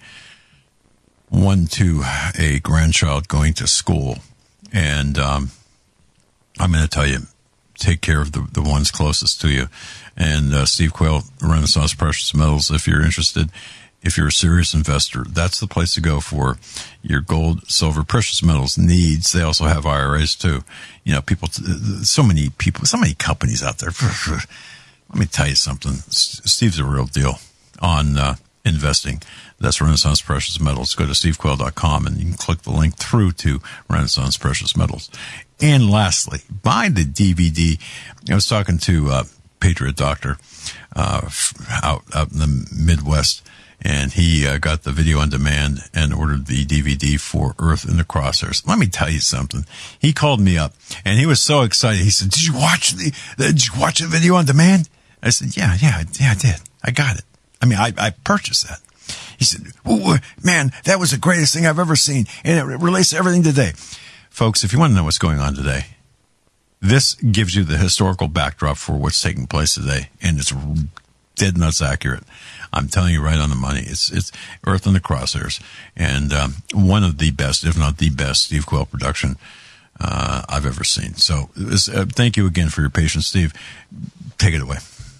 one to a grandchild going to school. And um, I'm going to tell you, take care of the, the ones closest to you. And uh, Steve Quayle, Renaissance Precious Metals, if you're interested, if you're a serious investor, that's the place to go for your gold, silver, precious metals needs. They also have I R As too. You know, people, so many people, so many companies out there. Let me tell you something. Steve's a real deal on uh, investing. That's Renaissance Precious Metals. Go to steve quayle dot com and you can click the link through to Renaissance Precious Metals. And lastly, buy the D V D. I was talking to uh, Patriot Doctor uh, out, out in the Midwest, and he uh, got the video on demand and ordered the D V D for Earth in the Crosshairs. Let me tell you something. He called me up, and he was so excited. He said, "Did you watch the? Did you watch the video on demand?" I said, "Yeah, yeah, yeah, I did. I got it. I mean, I, I purchased that." He said, "Ooh, man, that was the greatest thing I've ever seen, and it relates to everything today." Folks, if you want to know what's going on today, this gives you the historical backdrop for what's taking place today, and it's dead nuts accurate. I'm telling you right on the money. It's it's Earth in the Crosshairs, and um, one of the best, if not the best, Steve Quayle production uh, I've ever seen. So this, uh, thank you again for your patience, Steve. Take it away.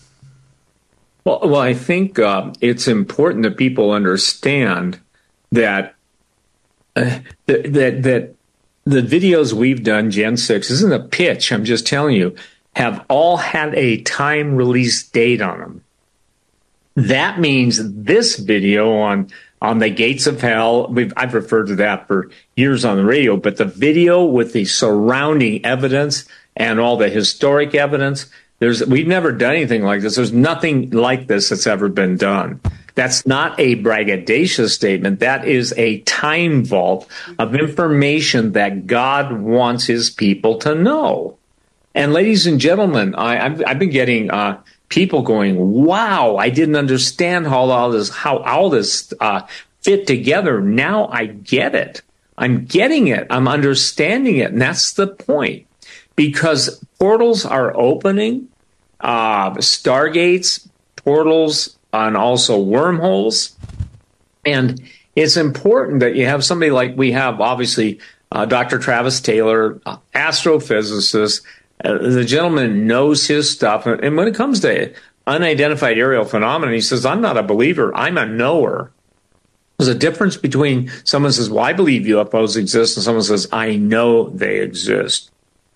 Well, well, I think uh, it's important that people understand that uh, that that that the videos we've done, Gen six, isn't a pitch. I'm just telling you, have all had a time release date on them. That means this video on on the gates of hell, we've, I've referred to that for years on the radio, but the video with the surrounding evidence and all the historic evidence, there's we've never done anything like this. There's nothing like this that's ever been done. That's not a braggadocious statement. That is a time vault of information that God wants his people to know. And ladies and gentlemen, I, I've, I've been getting uh, people going, wow, I didn't understand how all this, how all this uh, fit together. Now I get it. I'm getting it. I'm understanding it. And that's the point. Because portals are opening, uh, stargates, portals, and also wormholes. And it's important that you have somebody like we have, obviously, uh, Doctor Travis Taylor, uh, astrophysicist. Uh, the gentleman knows his stuff. And when it comes to unidentified aerial phenomena, he says, I'm not a believer, I'm a knower. There's a difference between someone says, well, I believe U F Os exist, and someone says, I know they exist.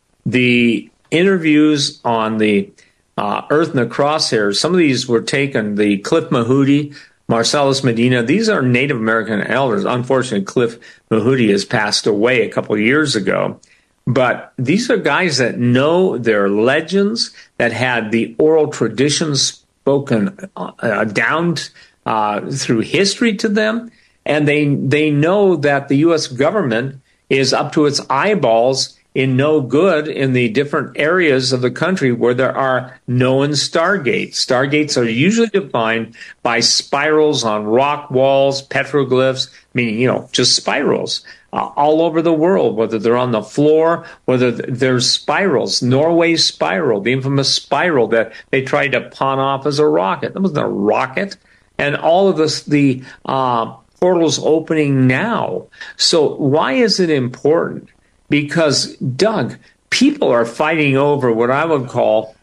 The interviews on the uh, Earth in the Crosshairs, some of these were taken, the Cliff Mahudi, Marcellus Medina, these are Native American elders. Unfortunately, Cliff Mahudi has passed away a couple of years ago. But these are guys that know their legends, that had the oral traditions spoken uh, down uh, through history to them. And they they know that the U S government is up to its eyeballs in no good in the different areas of the country where there are known stargates. Stargates are usually defined by spirals on rock walls, petroglyphs, meaning, you know, just spirals. Uh, all over the world, whether they're on the floor, whether there's spirals. Norway's spiral, the infamous spiral that they tried to pawn off as a rocket. That wasn't a rocket. And all of this, the uh, portals opening now. So why is it important? Because, Doug, people are fighting over what I would call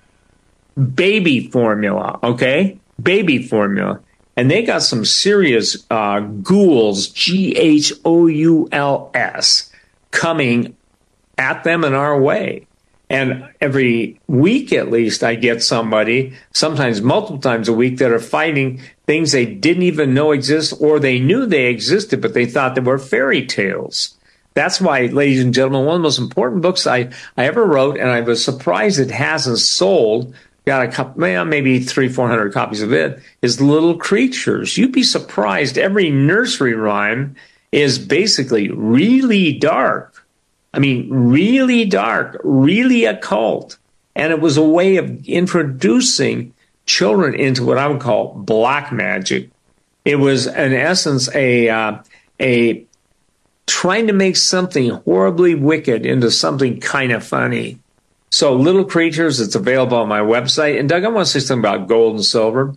baby formula, okay? Baby formula. And they got some serious uh, ghouls, G H O U L S, coming at them in our way. And every week, at least, I get somebody, sometimes multiple times a week, that are fighting things they didn't even know exist, or they knew they existed, but they thought they were fairy tales. That's why, ladies and gentlemen, one of the most important books I, I ever wrote, and I was surprised it hasn't sold, got a couple, maybe three, four hundred copies of it, is Little Creatures. You'd be surprised. Every nursery rhyme is basically really dark. I mean, really dark, really occult. And it was a way of introducing children into what I would call black magic. It was, in essence, a uh, a trying to make something horribly wicked into something kind of funny. So Little Creatures, it's available on my website. And Doug, I want to say something about gold and silver.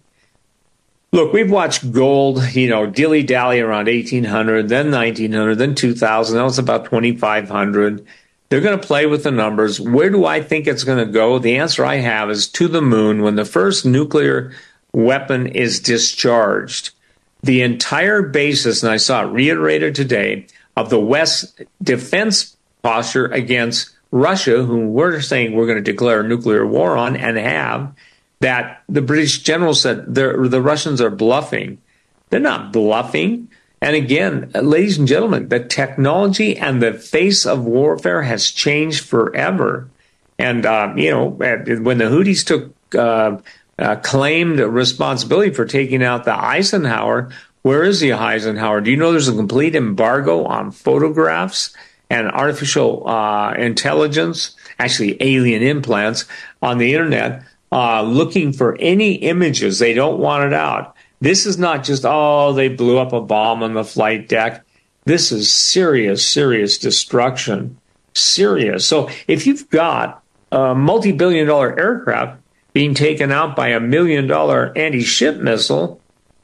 Look, we've watched gold, you know, dilly-dally around eighteen hundred, then nineteen hundred, then two thousand. Now it's about twenty-five hundred. They're going to play with the numbers. Where do I think it's going to go? The answer I have is to the moon. When the first nuclear weapon is discharged, the entire basis, and I saw it reiterated today, of the West's defense posture against Russia, who we're saying we're going to declare a nuclear war on and have, that the British general said the Russians are bluffing. They're not bluffing. And again, ladies and gentlemen, the technology and the face of warfare has changed forever. And, uh, you know, when the Houthis took uh, uh, claimed responsibility for taking out the Eisenhower, where is the Eisenhower? Do you know there's a complete embargo on photographs and artificial uh, intelligence, actually alien implants on the internet, uh, looking for any images? They don't want it out. This is not just, oh, they blew up a bomb on the flight deck. This is serious, serious destruction. Serious. So if you've got a multi-billion dollar aircraft being taken out by a million dollar anti-ship missile,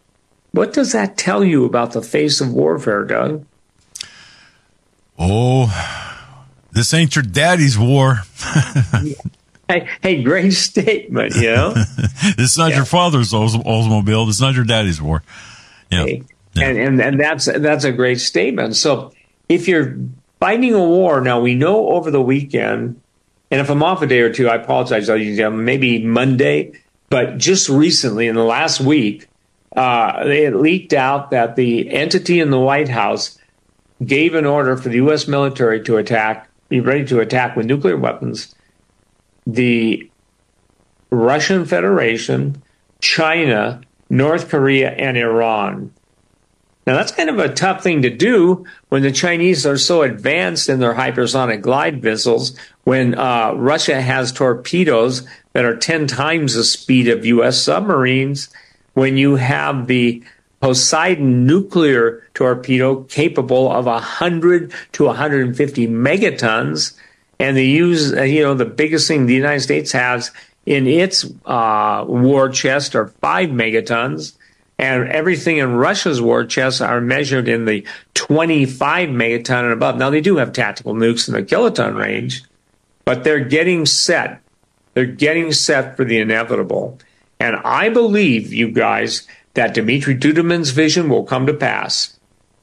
what does that tell you about the face of warfare, Doug? Oh, this ain't your daddy's war. Hey, hey, great statement, you know? It's not yeah. your father's Oldsmobile. It's not your daddy's war. Yeah. Hey, yeah. And, and, and that's, that's a great statement. So if you're fighting a war, now we know over the weekend, and if I'm off a day or two, I apologize, maybe Monday, but just recently in the last week, uh, it leaked out that the entity in the White House gave an order for the U S military to attack, be ready to attack with nuclear weapons, the Russian Federation, China, North Korea, and Iran. Now, that's kind of a tough thing to do when the Chinese are so advanced in their hypersonic glide missiles, when uh, Russia has torpedoes that are ten times the speed of U S submarines, when you have the Poseidon nuclear torpedo capable of one hundred to one hundred fifty megatons. And they use, you know, the biggest thing the United States has in its uh, war chest are five megatons. And everything in Russia's war chest are measured in the twenty-five megaton and above. Now, they do have tactical nukes in the kiloton range, but they're getting set. They're getting set for the inevitable. And I believe, you guys, that Dmitry Duduman's vision will come to pass.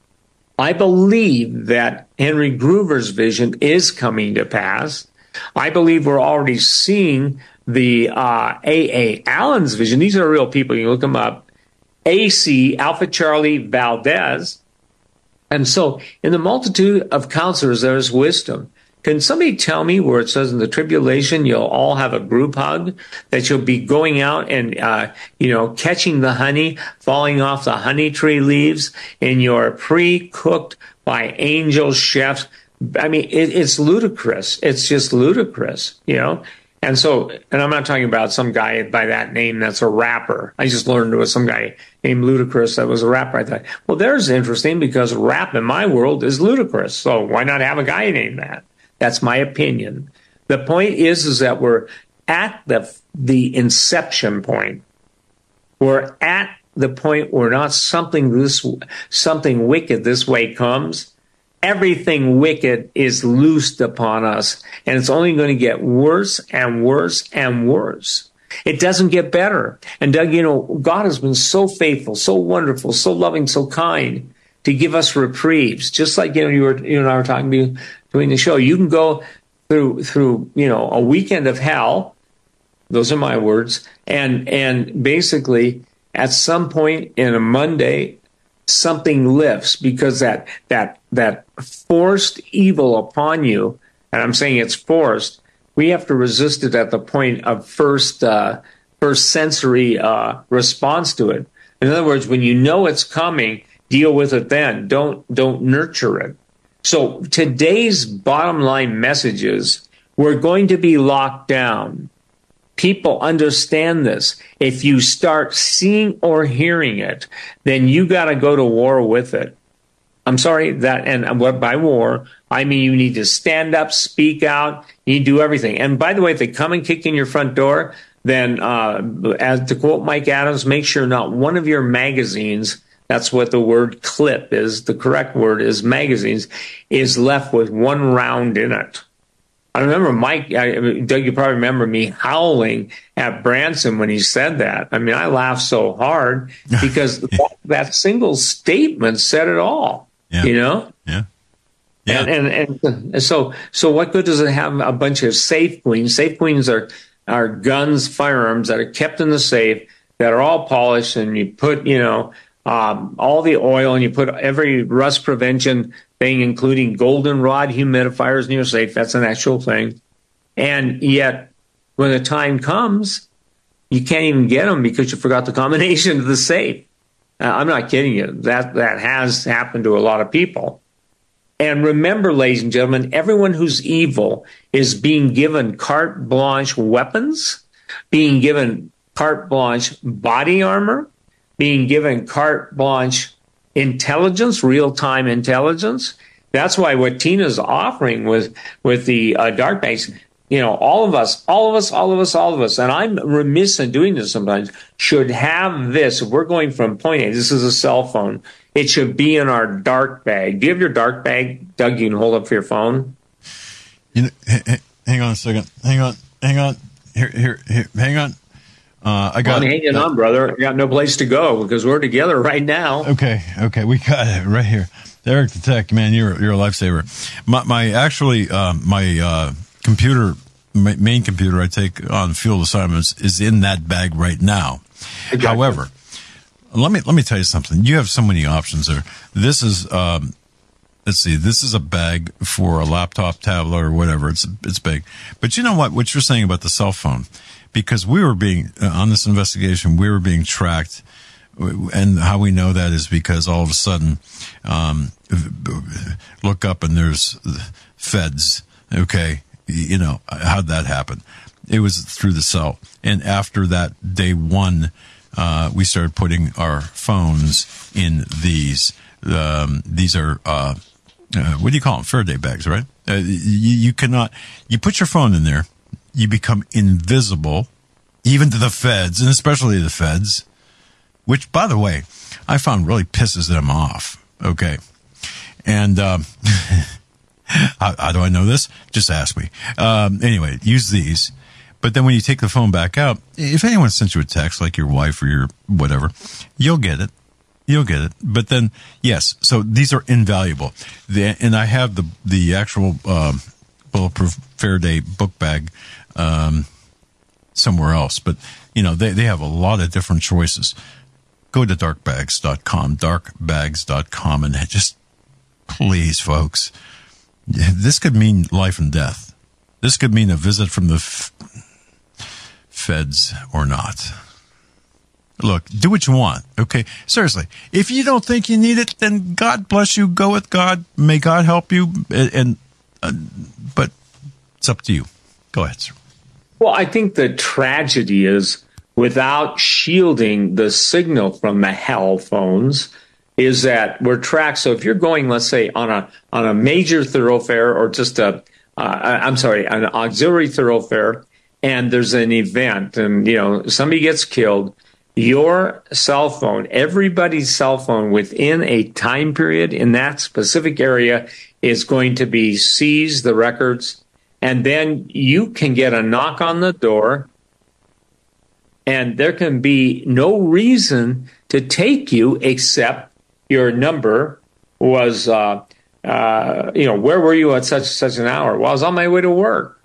I believe that Henry Gruver's vision is coming to pass. I believe we're already seeing the uh, A A. Allen's vision. These are real people. You can look them up. A C, Alpha Charlie Valdez. And so in the multitude of counselors, there is wisdom. Can somebody tell me where it says in the tribulation you'll all have a group hug, that you'll be going out and, uh, you know, catching the honey, falling off the honey tree leaves in your pre-cooked by angel chefs? I mean, it, it's ludicrous. It's just ludicrous, you know? And so, and I'm not talking about some guy by that name that's a rapper. I just learned there was some guy named Ludacris that was a rapper. I thought, well, there's interesting, because rap in my world is ludicrous. So why not have a guy named that? That's my opinion. The point is, is that we're at the the inception point. We're at the point where not something this something wicked this way comes. Everything wicked is loosed upon us, and it's only going to get worse and worse and worse. It doesn't get better. And Doug, you know, God has been so faithful, so wonderful, so loving, so kind to give us reprieves. Just like, you know, you were you and I were talking to doing the show. You can go through through you know a weekend of hell. Those are my words. And and basically, at some point in a Monday, something lifts because that that that forced evil upon you, and I'm saying it's forced. We have to resist it at the point of first uh, first sensory uh, response to it. In other words, when you know it's coming, deal with it then. Don't don't nurture it. So today's bottom line message is we're going to be locked down. People understand this. If you start seeing or hearing it, then you got to go to war with it. I'm sorry that, and what by war, I mean you need to stand up, speak out, you need to do everything. And by the way, if they come and kick in your front door, then uh, as to quote Mike Adams, make sure not one of your magazines, that's what the word clip is, the correct word is magazines, is left with one round in it. I remember Mike, I, Doug, you probably remember me howling at Branson when he said that. I mean, I laughed so hard because yeah. that, that single statement said it all, yeah. you know? Yeah. Yeah. And, and, and so, so what good does it have a bunch of safe queens? Safe queens are, are guns, firearms that are kept in the safe that are all polished, and you put, you know, um, all the oil, and you put every rust prevention thing, including goldenrod humidifiers in your safe. That's an actual thing. And yet, when the time comes, you can't even get them because you forgot the combination to the safe. Uh, I'm not kidding you. That that has happened to a lot of people. And remember, ladies and gentlemen, everyone who's evil is being given carte blanche weapons, being given carte blanche body armor, being given carte blanche intelligence, real-time intelligence. That's why what Tina's offering with with the uh, dark banks, you know, all of us, all of us, all of us, all of us, and I'm remiss in doing this sometimes, should have this. If we're going from point A, this is a cell phone, it should be in our dark bag. Do you have your dark bag, Doug, you can hold up for your phone? You know, h- hang on a second. Hang on. Hang on. Here, here, here. Hang on. Uh, I got. I'm hanging uh, on, brother. I got no place to go because we're together right now. Okay, okay, we got it right here. Eric the Tech, man, you're you're a lifesaver. My, my actually, um, my uh, computer, my main computer I take on field assignments is in that bag right now. Exactly. However, let me let me tell you something. You have so many options there. This is. Um, Let's see. This is a bag for a laptop, tablet, or whatever. It's it's big. But you know what? What you're saying about the cell phone, because we were being uh, on this investigation, we were being tracked, and how we know that is because all of a sudden, um, look up and there's feds. Okay, you know how'd that happen? It was through the cell, and after that day one, uh, we started putting our phones in these. Um, these are. Uh, Uh, what do you call them? Faraday bags, right? Uh, you, you cannot, you put your phone in there, you become invisible, even to the feds, and especially the feds, which, by the way, I found really pisses them off. Okay. And, um, how, how do I know this? Just ask me. Um, anyway, use these. But then when you take the phone back out, if anyone sends you a text, like your wife or your whatever, you'll get it. You'll get it. But then, yes, so these are invaluable. The, and I have the the actual um, Bulletproof Faraday book bag um, somewhere else. But, you know, they, they have a lot of different choices. Go to dark bags dot com, dark bags dot com, and just, please, folks, this could mean life and death. This could mean a visit from the f- feds or not. Look, do what you want, okay? Seriously, if you don't think you need it, then God bless you. Go with God. May God help you. And, and uh, but it's up to you. Go ahead, sir. Well, I think the tragedy is without shielding the signal from the hell phones is that we're tracked. So if you're going, let's say, on a on a major thoroughfare or just a, uh, I'm sorry, an auxiliary thoroughfare, and there's an event, and you know somebody gets killed. Your cell phone, everybody's cell phone within a time period in that specific area is going to be seized, the records, and then you can get a knock on the door, and there can be no reason to take you except your number was uh, uh, you know, where were you at such such an hour? Well, I was on my way to work.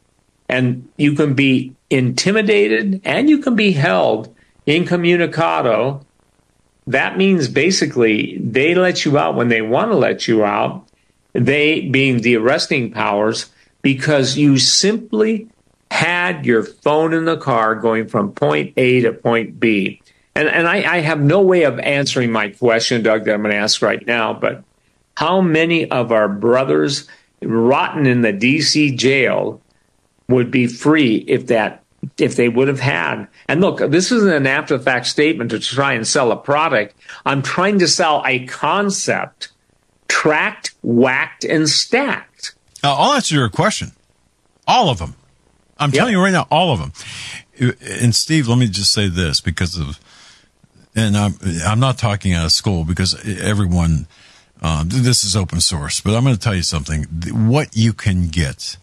And you can be intimidated and you can be held incommunicado. That means basically they let you out when they want to let you out, they being the arresting powers, because you simply had your phone in the car going from point A to point B. And, and I, I have no way of answering my question, Doug, that I'm going to ask right now, but how many of our brothers rotten in the D C jail would be free if that if they would have had? And look, this isn't an after-the-fact statement to try and sell a product. I'm trying to sell a concept, tracked, whacked, and stacked. Uh, I'll answer your question. All of them. I'm yep. telling you right now, all of them. And Steve, let me just say this, because of, and I'm, I'm not talking out of school, because everyone, uh, this is open source, but I'm going to tell you something. What you can get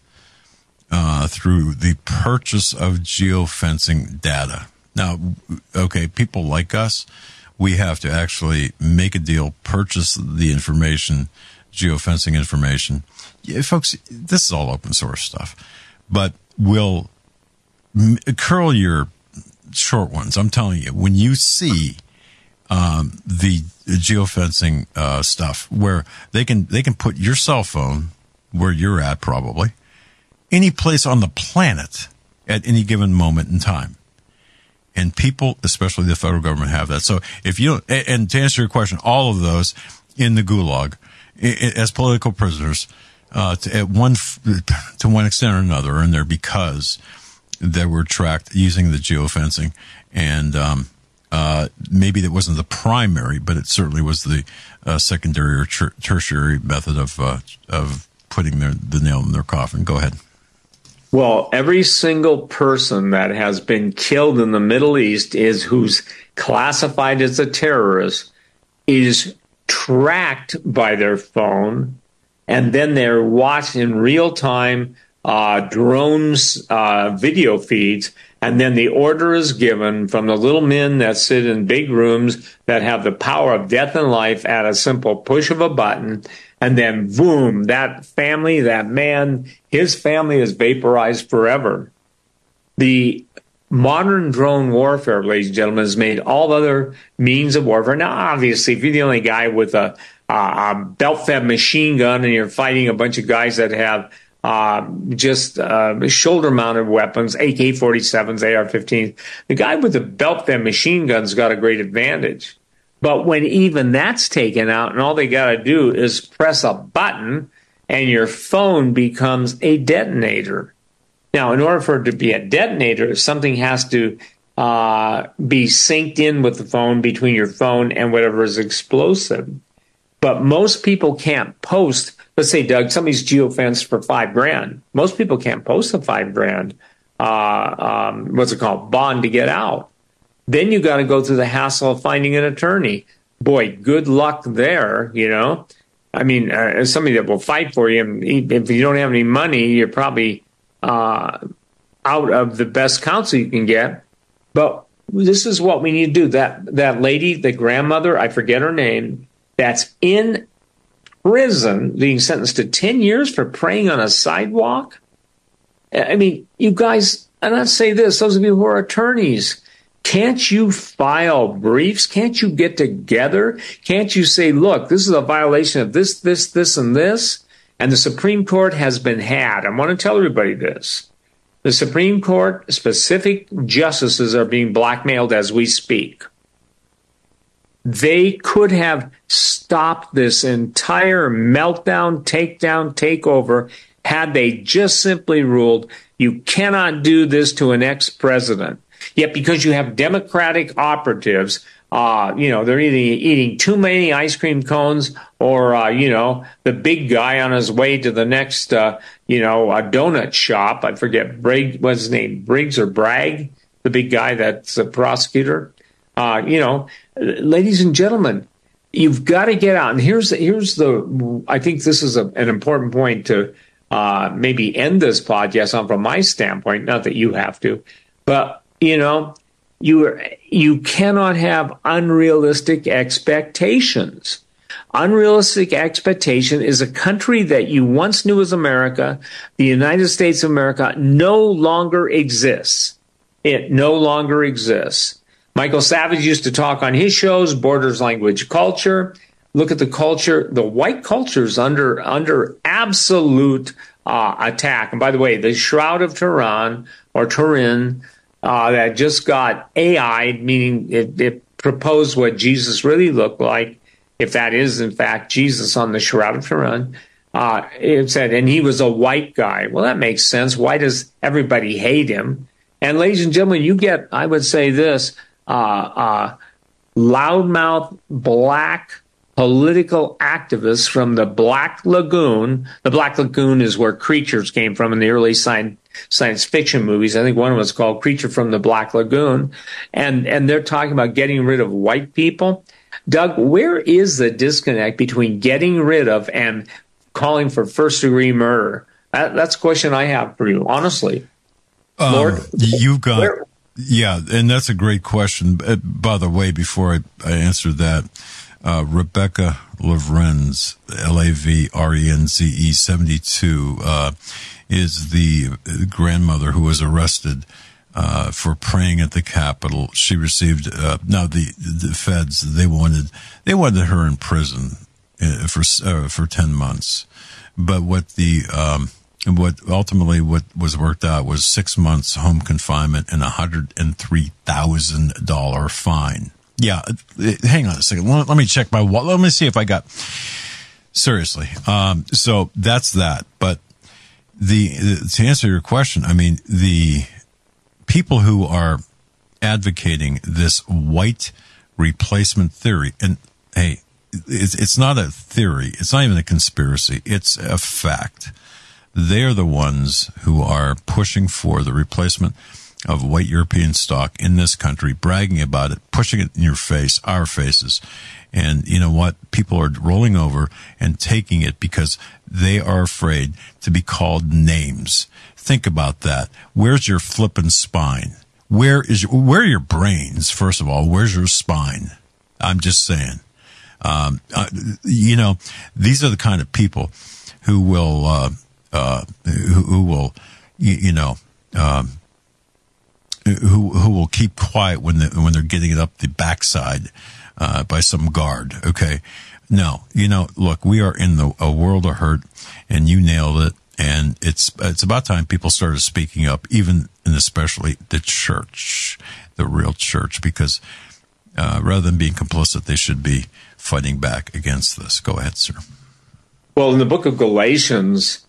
uh, through the purchase of geofencing data. Now, okay, people like us, we have to actually make a deal, purchase the information, geofencing information. Yeah, folks, this is all open source stuff, but we'll m- curl your short ones. I'm telling you, when you see um, the geofencing uh, stuff where they can they can put your cell phone where you're at, probably any place on the planet at any given moment in time. And people, especially the federal government, have that. So if you don't, and to answer your question, all of those in the gulag as political prisoners, uh, to, at one, to one extent or another, are in there because they were tracked using the geofencing. And, um, uh, maybe that wasn't the primary, but it certainly was the, uh, secondary or ter- tertiary method of, uh, of putting their, the nail in their coffin. Go ahead. Well, every single person that has been killed in the Middle East is who's classified as a terrorist is tracked by their phone, and then they're watched in real time, uh, drones, uh, video feeds, and then the order is given from the little men that sit in big rooms that have the power of death and life at a simple push of a button. And then, boom, that family, that man, his family is vaporized forever. The modern drone warfare, ladies and gentlemen, has made all other means of warfare. Now, obviously, if you're the only guy with a, a belt-fed machine gun and you're fighting a bunch of guys that have uh, just uh, shoulder-mounted weapons, A K forty-sevens, A R fifteens, the guy with the belt-fed machine gun's got a great advantage. But when even that's taken out and all they got to do is press a button and your phone becomes a detonator. Now, in order for it to be a detonator, something has to uh, be synced in with the phone between your phone and whatever is explosive. But most people can't post. Let's say, Doug, somebody's geofenced for five grand. Most people can't post a five grand, uh, um, what's it called, bond to get out. Then you got to go through the hassle of finding an attorney. Boy, good luck there, you know. I mean, uh, somebody that will fight for you. And if you don't have any money, you're probably uh, out of the best counsel you can get. But this is what we need to do. That that lady, the grandmother, I forget her name, that's in prison, being sentenced to ten years for praying on a sidewalk. I mean, you guys, and I'll say this, those of you who are attorneys, can't you file briefs? Can't you get together? Can't you say, look, this is a violation of this, this, this, and this? And the Supreme Court has been had. I want to tell everybody this. The Supreme Court, specific justices are being blackmailed as we speak. They could have stopped this entire meltdown, takedown, takeover had they just simply ruled, you cannot do this to an ex-president. Yet because you have Democratic operatives, uh, you know, they're either eating too many ice cream cones or, uh, you know, the big guy on his way to the next, uh, you know, a donut shop. I forget, Briggs, what's his name, Briggs or Bragg, the big guy that's a prosecutor. Uh, you know, ladies and gentlemen, you've got to get out. And here's, here's the, I think this is a, an important point to uh, maybe end this podcast on from my standpoint, not that you have to, but you know, you you cannot have unrealistic expectations. Unrealistic expectation is a country that you once knew as America. The United States of America no longer exists. It no longer exists. Michael Savage used to talk on his shows, Borders, Language, Culture. Look at the culture. The white culture is under, under absolute uh, attack. And by the way, the Shroud of Turin, or Turin, uh, that just got A I'd, meaning it, it proposed what Jesus really looked like, if that is, in fact, Jesus on the Shroud of Turin. Uh, it said, and he was a white guy. Well, that makes sense. Why does everybody hate him? And ladies and gentlemen, you get, I would say this, uh, uh, loudmouth black political activists from the Black Lagoon. The Black Lagoon is where creatures came from in the early science, science fiction movies. I think one was called Creature from the Black Lagoon. And, and they're talking about getting rid of white people. Doug, where is the disconnect between getting rid of and calling for first-degree murder? That, that's a question I have for you, honestly. Um, Lord, you've got, where? yeah, and that's a great question. By the way, before I, I answer that, uh, Rebecca Lavrenz, L A V R E N Z E seventy-two, uh, is the grandmother who was arrested uh, for praying at the Capitol. She received, uh, now the, the feds, they wanted, they wanted her in prison uh, for, uh, for ten months. But what the, um, what ultimately what was worked out was six months home confinement and a hundred and three thousand dollar fine. Yeah, hang on a second. Let, let me check my wallet. Let me see if I got. Seriously, um, so that's that. But the, the to answer your question, I mean the people who are advocating this white replacement theory, and hey, it's, it's not a theory. It's not even a conspiracy. It's a fact. They're the ones who are pushing for the replacement of white European stock in this country, bragging about it, pushing it in your face, our faces. And you know what? People are rolling over and taking it because they are afraid to be called names. Think about that. Where's your flippin' spine? Where is your, where are your brains? First of all, where's your spine? I'm just saying. Um, uh, you know, these are the kind of people who will, uh, uh, who, who will, you, you know, um, who who will keep quiet when they, when they're getting it up the backside uh, by some guard. Okay, no, you know, look, we are in the a world of hurt, and you nailed it. And it's it's about time people started speaking up, even and especially the church, the real church, because uh, rather than being complicit, they should be fighting back against this. Go ahead, sir. Well, in the book of Galatians,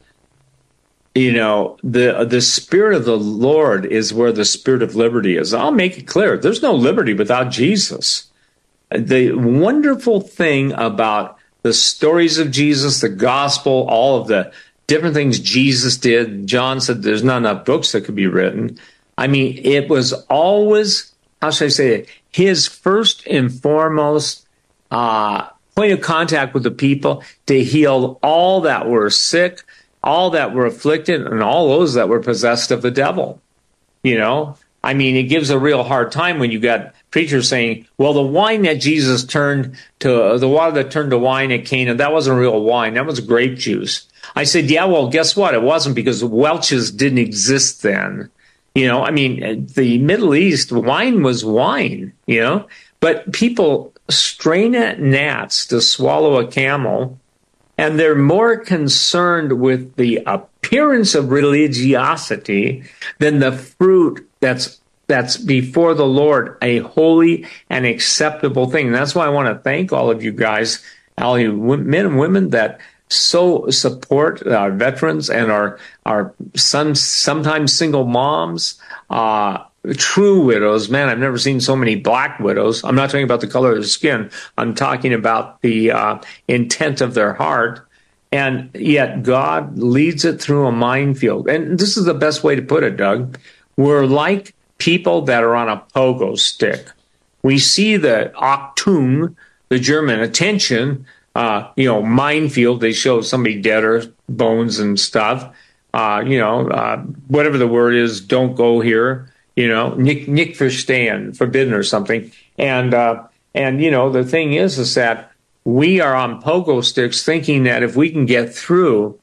you know, the the Spirit of the Lord is where the Spirit of liberty is. I'll make it clear. There's no liberty without Jesus. The wonderful thing about the stories of Jesus, the gospel, all of the different things Jesus did. John said there's not enough books that could be written. I mean, it was always, how should I say it, his first and foremost uh, point of contact with the people to heal all that were sick, all that were afflicted, and all those that were possessed of the devil. You know, I mean, it gives a real hard time when you got preachers saying, well, the wine that Jesus turned to, uh, the water that turned to wine at Cana, that wasn't real wine. That was grape juice. I said, yeah, well, guess what? It wasn't, because Welch's didn't exist then. You know, I mean, the Middle East, wine was wine, you know, but people strain at gnats to swallow a camel. And they're more concerned with the appearance of religiosity than the fruit that's that's before the Lord, a holy and acceptable thing. And that's why I want to thank all of you guys, all you men and women that so support our veterans and our our some sometimes single moms, uh, true widows. Man, I've never seen so many black widows. I'm not talking about the color of their skin. I'm talking about the uh, intent of their heart. And yet God leads it through a minefield. And this is the best way to put it, Doug. We're like people that are on a pogo stick. We see the Achtung, the German attention, uh, you know, minefield. They show somebody dead or bones and stuff. Uh, you know, uh, whatever the word is, don't go here. You know, Nick, Nick Verstehen, forbidden or something. And, uh, and, you know, the thing is, is that we are on pogo sticks thinking that if we can get through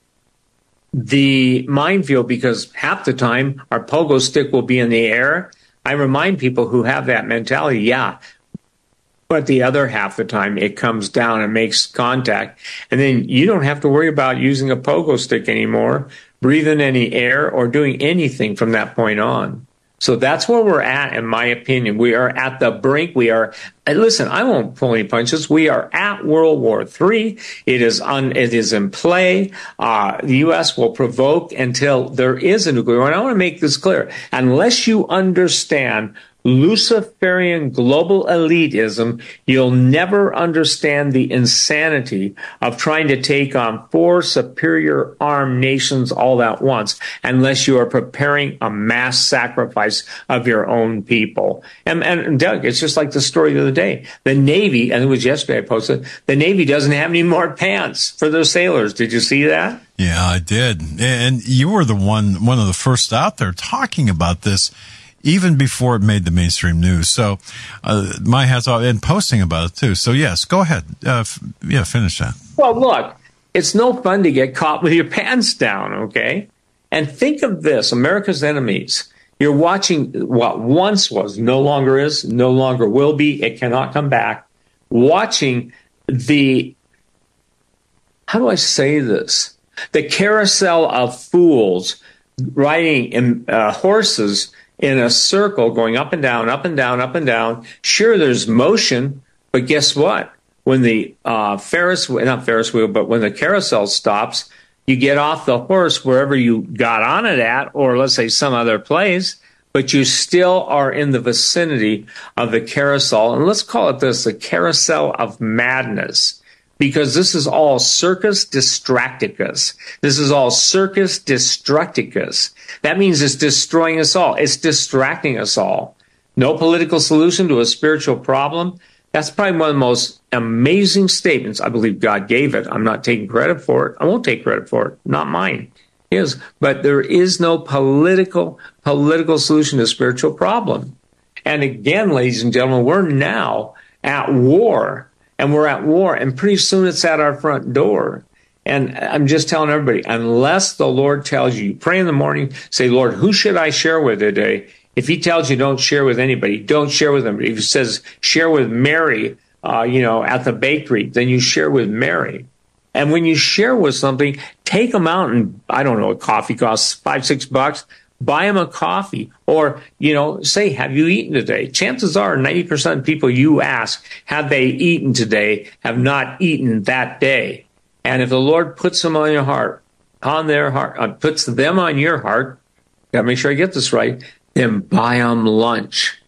the minefield, because half the time our pogo stick will be in the air. I remind people who have that mentality, yeah, but the other half the time it comes down and makes contact. And then you don't have to worry about using a pogo stick anymore, breathing any air or doing anything from that point on. So that's where we're at, in my opinion. We are at the brink. We are, and listen, I won't pull any punches. We are at World War Three. It is on, it is in play. Uh, the U S will provoke until there is a nuclear war. And I want to make this clear. Unless you understand Luciferian global elitism, you'll never understand the insanity of trying to take on four superior armed nations all at once, unless you are preparing a mass sacrifice of your own people. And, and Doug, it's just like the story of the day. The Navy, and it was yesterday I posted, the Navy doesn't have any more pants for their sailors. Did you see that? Yeah, I did. And you were the one, one of the first out there talking about this, even before it made the mainstream news. So uh, my hat's off, and posting about it too. So yes, go ahead. Uh, f- yeah, finish that. Well, look, it's no fun to get caught with your pants down, okay? And think of this, America's enemies. You're watching what once was, no longer is, no longer will be, it cannot come back. Watching the, how do I say this? The carousel of fools riding in uh, horses in a circle, going up and down, up and down, up and down. Sure, there's motion, but guess what? When the uh, Ferris, not Ferris wheel, but when the carousel stops, you get off the horse wherever you got on it at, or let's say some other place, but you still are in the vicinity of the carousel. And let's call it this, the carousel of madness. Because this is all circus distracticus. This is all circus destructicus. That means it's destroying us all. It's distracting us all. No political solution to a spiritual problem. That's probably one of the most amazing statements I believe God gave it. I'm not taking credit for it. I won't take credit for it. Not mine. It is. But there is no political, political solution to a spiritual problem. And again, ladies and gentlemen, we're now at war. And we're at war, and pretty soon it's at our front door. And I'm just telling everybody, unless the Lord tells you, pray in the morning, say, Lord, who should I share with today? If he tells you don't share with anybody, don't share with them. If he says share with Mary, uh, you know, at the bakery, then you share with Mary. And when you share with something, take them out and, I don't know, a coffee costs five, six bucks. Buy them a coffee, or, you know, say, have you eaten today? Chances are ninety percent of people you ask, have they eaten today, have not eaten that day. And if the Lord puts them on your heart, on their heart, uh, puts them on your heart, got to make sure I get this right, then buy them lunch.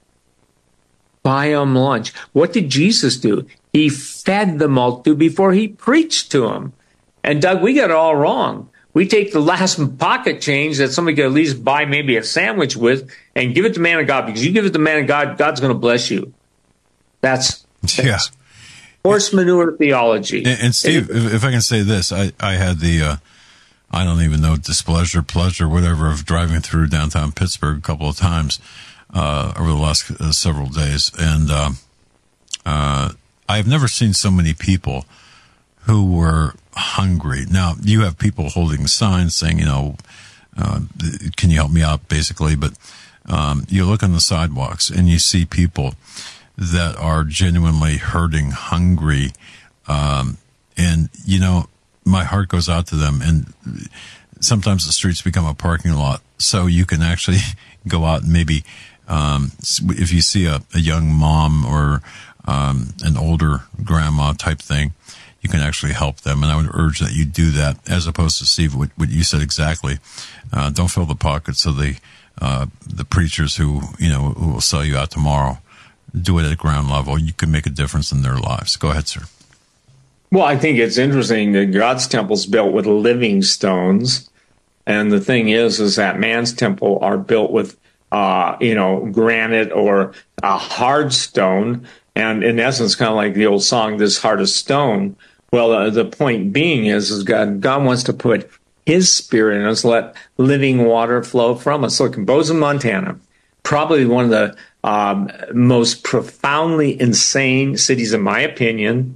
Buy them lunch. What did Jesus do? He fed the multitude before he preached to them. And Doug, we got it all wrong. We take the last pocket change that somebody could at least buy maybe a sandwich with and give it to man of God, because you give it to man of God, God's going to bless you. That's, that's yeah. horse manure theology. And, and Steve, it, if, if I can say this, I, I had the, uh, I don't even know, displeasure, pleasure, whatever, of driving through downtown Pittsburgh a couple of times uh, over the last uh, several days. And uh, uh, I've never seen so many people who were hungry. Now, you have people holding signs saying, you know, uh, can you help me out, basically? But um, you look on the sidewalks and you see people that are genuinely hurting, hungry. Um, and, you know, my heart goes out to them. And sometimes the streets become a parking lot. So you can actually go out and maybe, um, if you see a, a young mom or um, an older grandma type thing, you can actually help them. And I would urge that you do that, as opposed to, Steve, what, what you said exactly. Uh, don't fill the pockets of the, uh, the preachers who, you know, who will sell you out tomorrow. Do it at ground level. You can make a difference in their lives. Go ahead, sir. Well, I think it's interesting that God's temple's built with living stones. And the thing is, is that man's temple are built with, uh, you know, granite or a hard stone. And in essence, kind of like the old song, "This Heart of Stone." Well, uh, the point being is, is God, God wants to put his spirit in us, let living water flow from us. Look, in Bozeman, Montana, probably one of the um, most profoundly insane cities, in my opinion.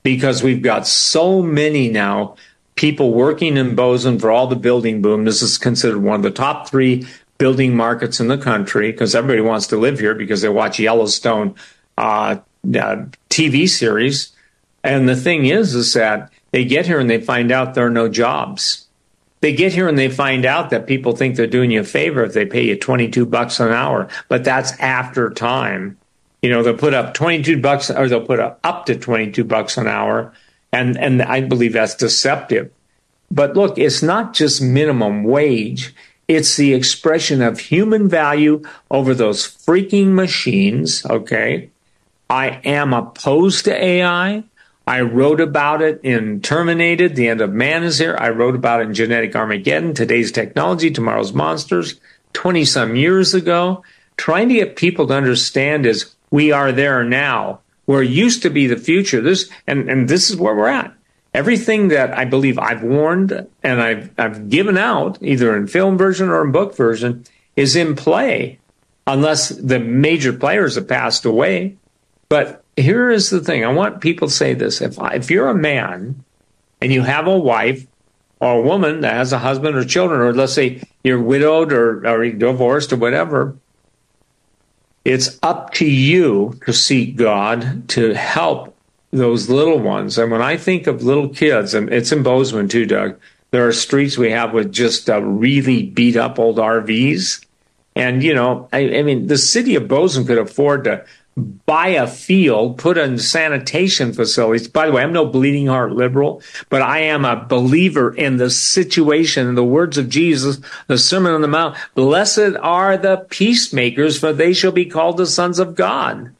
because we've got so many now people working in Bozeman for all the building boom. This is considered one of the top three building markets in the country because everybody wants to live here because they watch Yellowstone uh, uh, T V series. And the thing is, is that they get here and they find out there are no jobs. They get here and they find out that people think they're doing you a favor if they pay you twenty-two bucks an hour, but that's after time. You know, they'll put up twenty-two bucks, or they'll put up up to twenty-two bucks an hour. And, and I believe that's deceptive. But look, it's not just minimum wage. It's the expression of human value over those freaking machines. Okay. I am opposed to A I. I wrote about it in Terminated, The End of Man is Here. I wrote about it in Genetic Armageddon, Today's Technology, Tomorrow's Monsters, twenty some years ago. Trying to get people to understand is we are there now. Where it used to be the future. This and, and this is where we're at. Everything that I believe I've warned and I've I've given out, either in film version or in book version, is in play, unless the major players have passed away. But here is the thing. I want people to say this. If I, if you're a man and you have a wife or a woman that has a husband or children, or let's say you're widowed or, or divorced or whatever, it's up to you to seek God to help those little ones. And when I think of little kids, and it's in Bozeman too, Doug, there are streets we have with just uh, really beat up old R Vs. And, you know, I, I mean, the city of Bozeman could afford to buy a field, put in sanitation facilities. By the way, I'm no bleeding heart liberal, but I am a believer in the situation, in the words of Jesus, the Sermon on the Mount. Blessed are the peacemakers, for they shall be called the sons of God.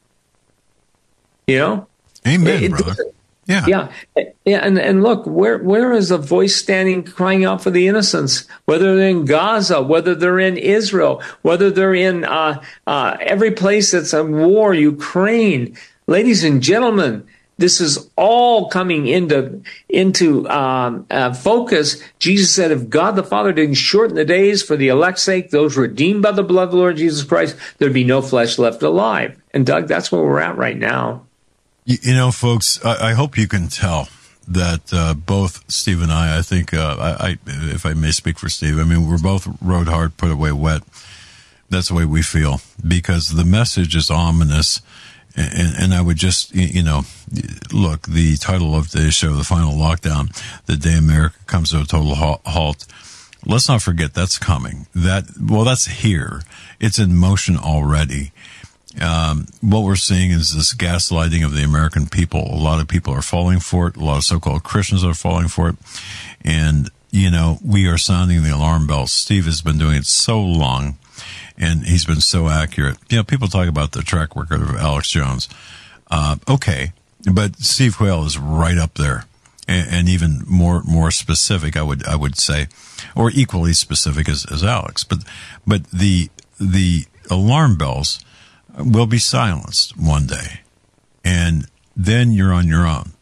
You know? Amen, it, brother. Yeah. Yeah. Yeah. And, and look, where, where is a voice standing crying out for the innocents? Whether they're in Gaza, whether they're in Israel, whether they're in uh, uh, every place that's a war, Ukraine. Ladies and gentlemen, this is all coming into, into um, uh, focus. Jesus said, if God the Father didn't shorten the days for the elect's sake, those redeemed by the blood of the Lord Jesus Christ, there'd be no flesh left alive. And Doug, that's where we're at right now. You, you know, folks, I, I hope you can tell that uh, both Steve and I, I think, uh, I, I, if I may speak for Steve, I mean, we're both rode hard, put away wet. That's the way we feel, because the message is ominous. And, and I would just, you know, look, the title of today's show, The Final Lockdown, The Day America Comes to a Total Halt. Let's not forget that's coming. That, well, that's here. It's in motion already. Um, what we're seeing is this gaslighting of the American people. A lot of people are falling for it. A lot of so-called Christians are falling for it. And, you know, we are sounding the alarm bells. Steve has been doing it so long, and he's been so accurate. You know, people talk about the track record of Alex Jones. Uh, okay. But Steve Quayle is right up there, and, and even more, more specific, I would, I would say, or equally specific as, as Alex. But, but the, the alarm bells will be silenced one day, and then you're on your own.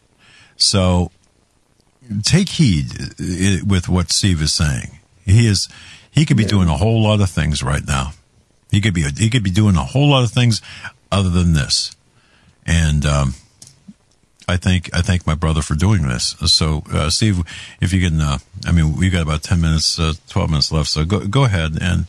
So take heed with what Steve is saying. He is, he could be doing a whole lot of things right now. He could be, he could be doing a whole lot of things other than this. And, um, I thank, I thank my brother for doing this. So, uh, Steve, if you can, uh, I mean, we've got about ten minutes, uh, twelve minutes left. So go, go ahead. And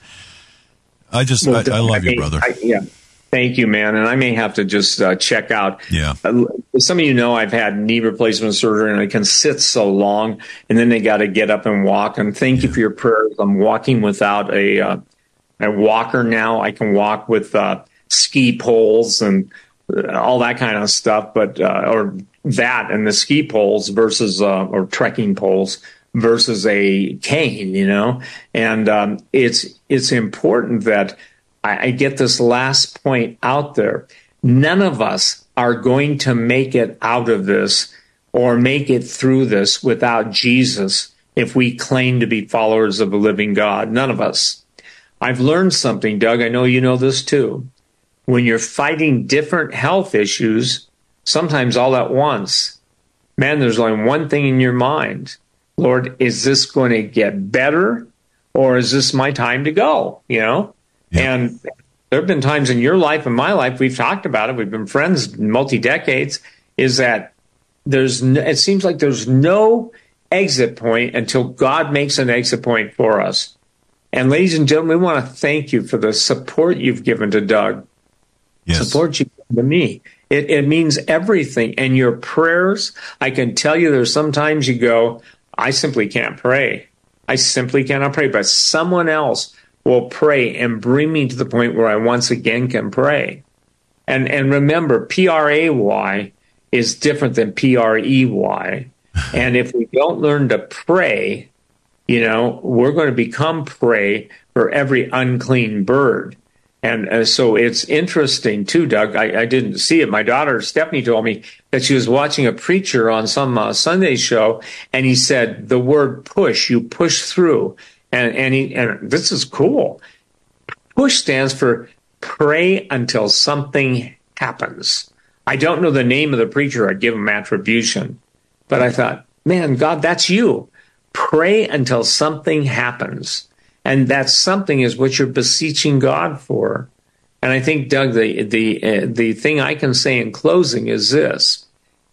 I just, well, I, I love you, brother. I, yeah. Thank you, man. And I may have to just uh, check out. Yeah. Uh, some of you know I've had knee replacement surgery, and I can sit so long, and then they got to get up and walk. And thank yeah. you for your prayers. I'm walking without a uh, a walker now. I can walk with uh, ski poles and all that kind of stuff, but uh, or that and the ski poles versus uh, or trekking poles versus a cane, you know. And um, it's it's important that I get this last point out there. None of us are going to make it out of this or make it through this without Jesus if we claim to be followers of a living God. None of us. I've learned something, Doug. I know you know this too. When you're fighting different health issues, sometimes all at once, man, there's only one thing in your mind. Lord, is this going to get better, or is this my time to go? You know? Yeah. And there have been times in your life and my life, we've talked about it, we've been friends multi-decades, is that there's no, it seems like there's no exit point until God makes an exit point for us. And ladies and gentlemen, we want to thank you for the support you've given to Doug. Yes. Support you've given to me. It, it means everything. And your prayers, I can tell you there's sometimes you go, I simply can't pray. I simply cannot pray. But someone else will pray and bring me to the point where I once again can pray. And and remember, P R A Y is different than P R E Y. And if we don't learn to pray, you know, we're going to become prey for every unclean bird. And uh, so it's interesting, too, Doug. I, I didn't see it. My daughter, Stephanie, told me that she was watching a preacher on some uh, Sunday show, and he said the word push, you push through. And, and, he, and this is cool. Push stands for pray until something happens. I don't know the name of the preacher. I'd give him attribution. But I thought, man, God, that's you. Pray until something happens. And that something is what you're beseeching God for. And I think, Doug, the the uh, the thing I can say in closing is this,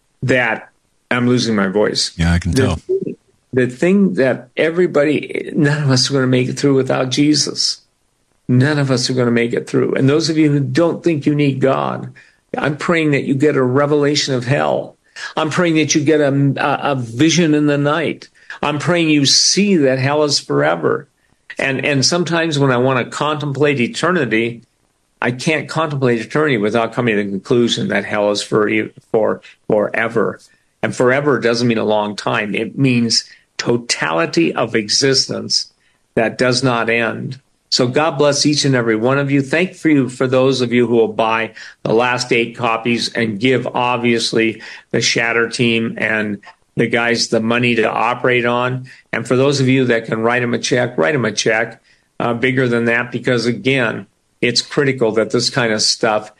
that I'm losing my voice. Yeah, I can the, tell. The thing that everybody, none of us are going to make it through without Jesus. None of us are going to make it through. And those of you who don't think you need God, I'm praying that you get a revelation of hell. I'm praying that you get a, a, a vision in the night. I'm praying you see that hell is forever. And and sometimes when I want to contemplate eternity, I can't contemplate eternity without coming to the conclusion that hell is for for forever. And forever doesn't mean a long time. It means totality of existence that does not end. So God bless each and every one of you. Thank you for those of you who will buy the last eight copies and give, obviously, the Shatter team and the guys the money to operate on. And for those of you that can write them a check, write them a check uh, bigger than that, because, again, it's critical that this kind of stuff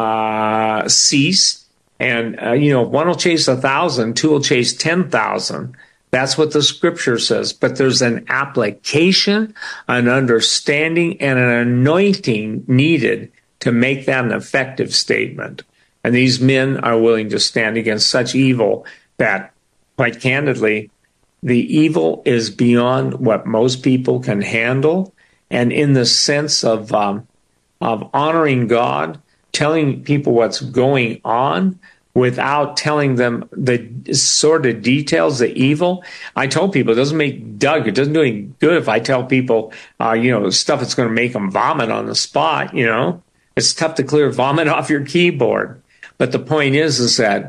uh, cease. And, uh, you know, one will chase a thousand, two will chase ten thousand. That's what the scripture says. But there's an application, an understanding, and an anointing needed to make that an effective statement. And these men are willing to stand against such evil that, quite candidly, the evil is beyond what most people can handle. And in the sense of um, of honoring God, telling people what's going on without telling them the sort of details, the evil. I told people it doesn't make Doug, it doesn't do any good if I tell people, uh, you know, stuff that's going to make them vomit on the spot, you know. It's tough to clear vomit off your keyboard. But the point is, is that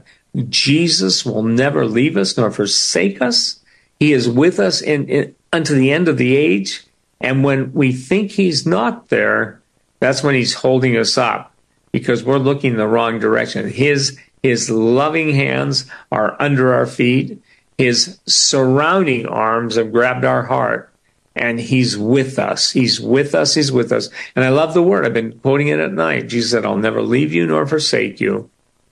Jesus will never leave us nor forsake us. He is with us in, in unto the end of the age. And when we think he's not there, that's when he's holding us up, because we're looking in the wrong direction. His His loving hands are under our feet. His surrounding arms have grabbed our heart, and he's with us. He's with us. He's with us. And I love the word. I've been quoting it at night. Jesus said, I'll never leave you nor forsake you.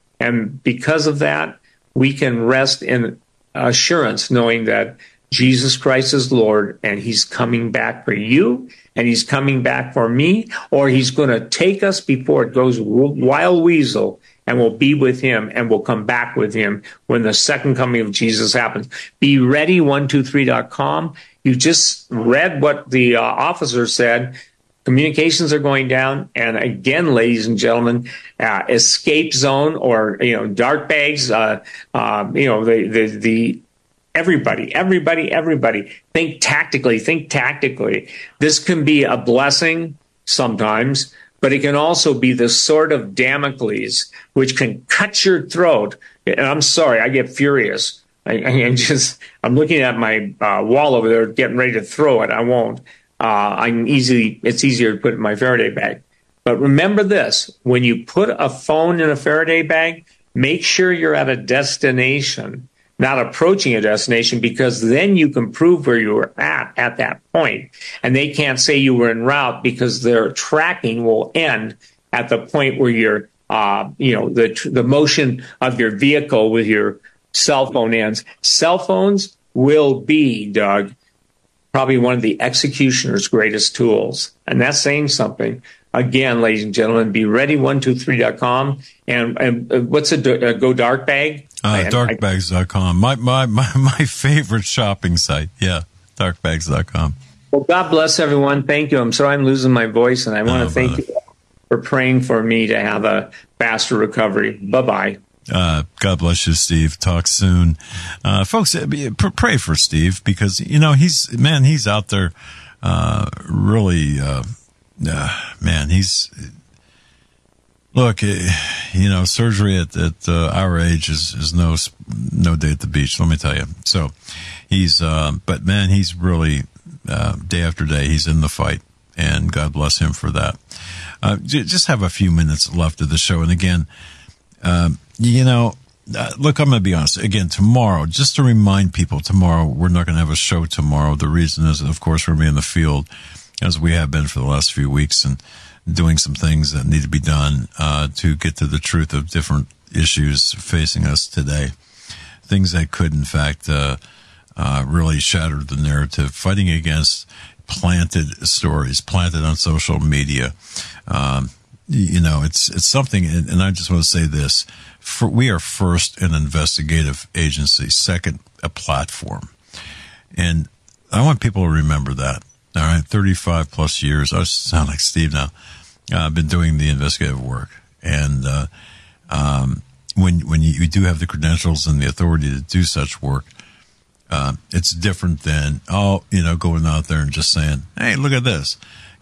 And because of that, we can rest in assurance, knowing that Jesus Christ is Lord, and he's coming back for you, and he's coming back for me, or he's going to take us before it goes wild weasel, and we'll be with him, and we'll come back with him when the second coming of Jesus happens. Be ready, one two three dot com. You just read what the uh, officer said. Communications are going down. And again, ladies and gentlemen, uh, escape zone, or, you know, dark bags, uh, uh, you know, the, the, the, everybody, everybody, everybody, think tactically, think tactically. This can be a blessing sometimes, but it can also be the sword of Damocles, which can cut your throat. And I'm sorry, I get furious. I, I'm just, I'm looking at my uh, wall over there, getting ready to throw it. I won't. Uh, I'm easily, it's easier to put it in my Faraday bag. But remember this, when you put a phone in a Faraday bag, make sure you're at a destination, not approaching a destination, because then you can prove where you were at at that point. And they can't say you were en route, because their tracking will end at the point where you're, uh, you know, the the motion of your vehicle with your cell phone ends. Cell phones will be, Doug, probably one of the executioner's greatest tools. And that's saying something. again, ladies and gentlemen, be ready one two three dot com. And, and uh, what's a, a Go Dark Bag? Uh, dark bags dot com. My, my, my, my favorite shopping site. Yeah, dark bags dot com. Well, God bless everyone. Thank you. I'm sorry I'm losing my voice, and I want Oh, to thank brother. you for praying for me to have a faster recovery. Bye-bye. Uh, God bless you, Steve. Talk soon. Uh, folks, pray for Steve because, you know, he's, man, he's out there, uh, really, uh, uh man, he's, look, you know, surgery at, at uh, our age is, is no, no day at the beach, let me tell you. So he's, uh, but man, he's really, uh, day after day, he's in the fight, and God bless him for that. Uh, j- just have a few minutes left of the show. And again, um, you know, uh, look, I'm going to be honest. Again, tomorrow, just to remind people, tomorrow, we're not going to have a show tomorrow. The reason is, of course, we're going to be in the field, as we have been for the last few weeks, and doing some things that need to be done uh, to get to the truth of different issues facing us today. Things that could, in fact, uh, uh, really shatter the narrative, fighting against planted stories, planted on social media. Um, you know, it's it's something, and, and I just want to say this. For, we are first an investigative agency, second a platform. And I want people to remember that. All right, thirty-five plus years. I sound like Steve now. Uh, I've been doing the investigative work. And uh, um, when when you, you do have the credentials and the authority to do such work, uh, it's different than, oh, you know, going out there and just saying, hey, look at this.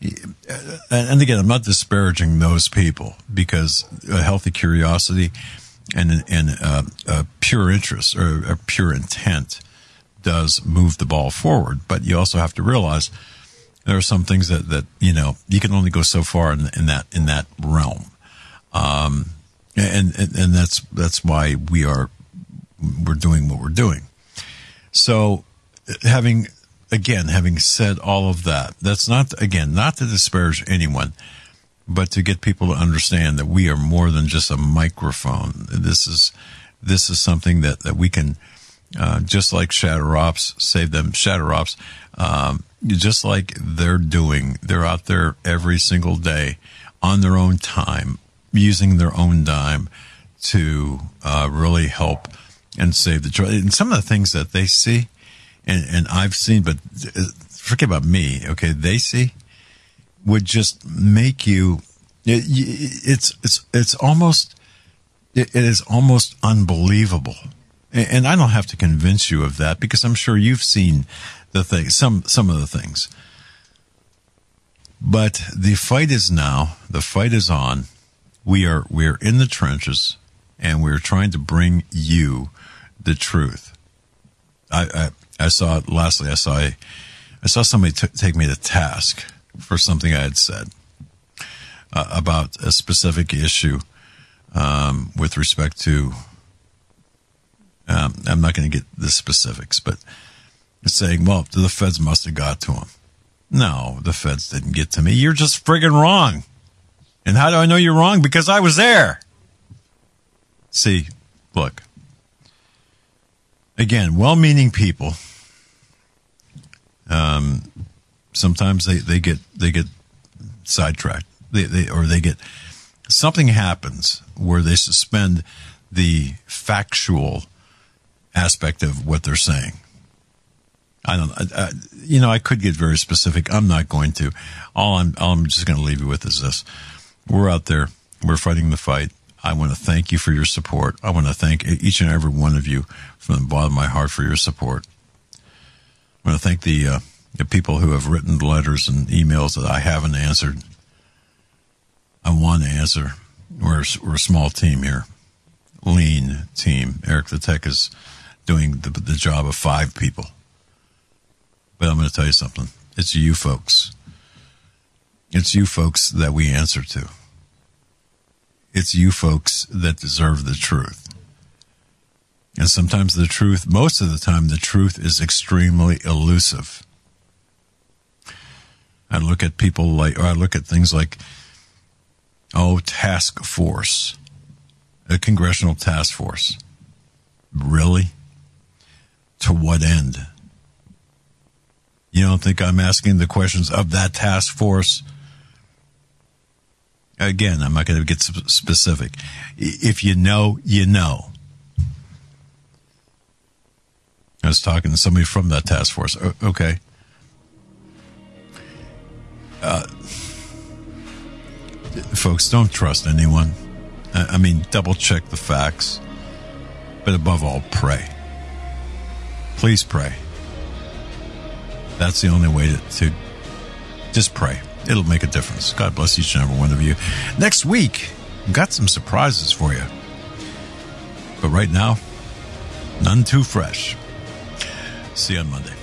And again, I'm not disparaging those people, because a healthy curiosity and and uh, a pure interest or a pure intent does move the ball forward. But you also have to realize there are some things that, that you know, you can only go so far in, in that in that realm, um, and, and and that's that's why we are we're doing what we're doing. So, having. Again, having said all of that, that's not, again, not to disparage anyone, but to get people to understand that we are more than just a microphone. This is, this is something that, that we can, uh, just like Shatter Ops, save them, Shatter Ops, um, just like they're doing, they're out there every single day on their own time, using their own dime to, uh, really help and save the truth. And some of the things that they see, And, and I've seen, but forget about me, okay, they see, would just make you, it, it's, it's, it's almost, it is almost unbelievable. And I don't have to convince you of that, because I'm sure you've seen the thing, some, some of the things. But the fight is now, the fight is on. We are, we are in the trenches, and we're trying to bring you the truth. I, I I saw, lastly, I saw, a, I saw somebody t- take me to task for something I had said uh, about a specific issue um, with respect to, um, I'm not going to get the specifics, but it's saying, well, the feds must have got to him. No, the feds didn't get to me. You're just friggin' wrong. And how do I know you're wrong? Because I was there. See, look. Again, well-meaning people, um, sometimes they, they get they get sidetracked. They, they or they get something happens where they suspend the factual aspect of what they're saying. I don't, I, I, you know, I could get very specific. I'm not going to. All I'm, all I'm just going to leave you with is this: we're out there, we're fighting the fight. I want to thank you for your support. I want to thank each and every one of you from the bottom of my heart for your support. I want to thank the, uh, the people who have written letters and emails that I haven't answered. I want to answer. We're, we're a small team here. Lean team. Eric the Tech is doing the, the job of five people. But I'm going to tell you something. It's you folks. It's you folks that we answer to. It's you folks that deserve the truth. And sometimes the truth, most of the time, the truth is extremely elusive. I look at people like, or I look at things like, oh, task force, a congressional task force. Really? To what end? You don't think I'm asking the questions of that task force? Again, I'm not going to get specific. If you know, you know. I was talking to somebody from that task force. Okay. Uh, folks, don't trust anyone. I mean, double check the facts. But above all, pray. Please pray. That's the only way to, to just pray. It'll make a difference. God bless each and every one of you. Next week, I've got some surprises for you. But right now, none too fresh. See you on Monday.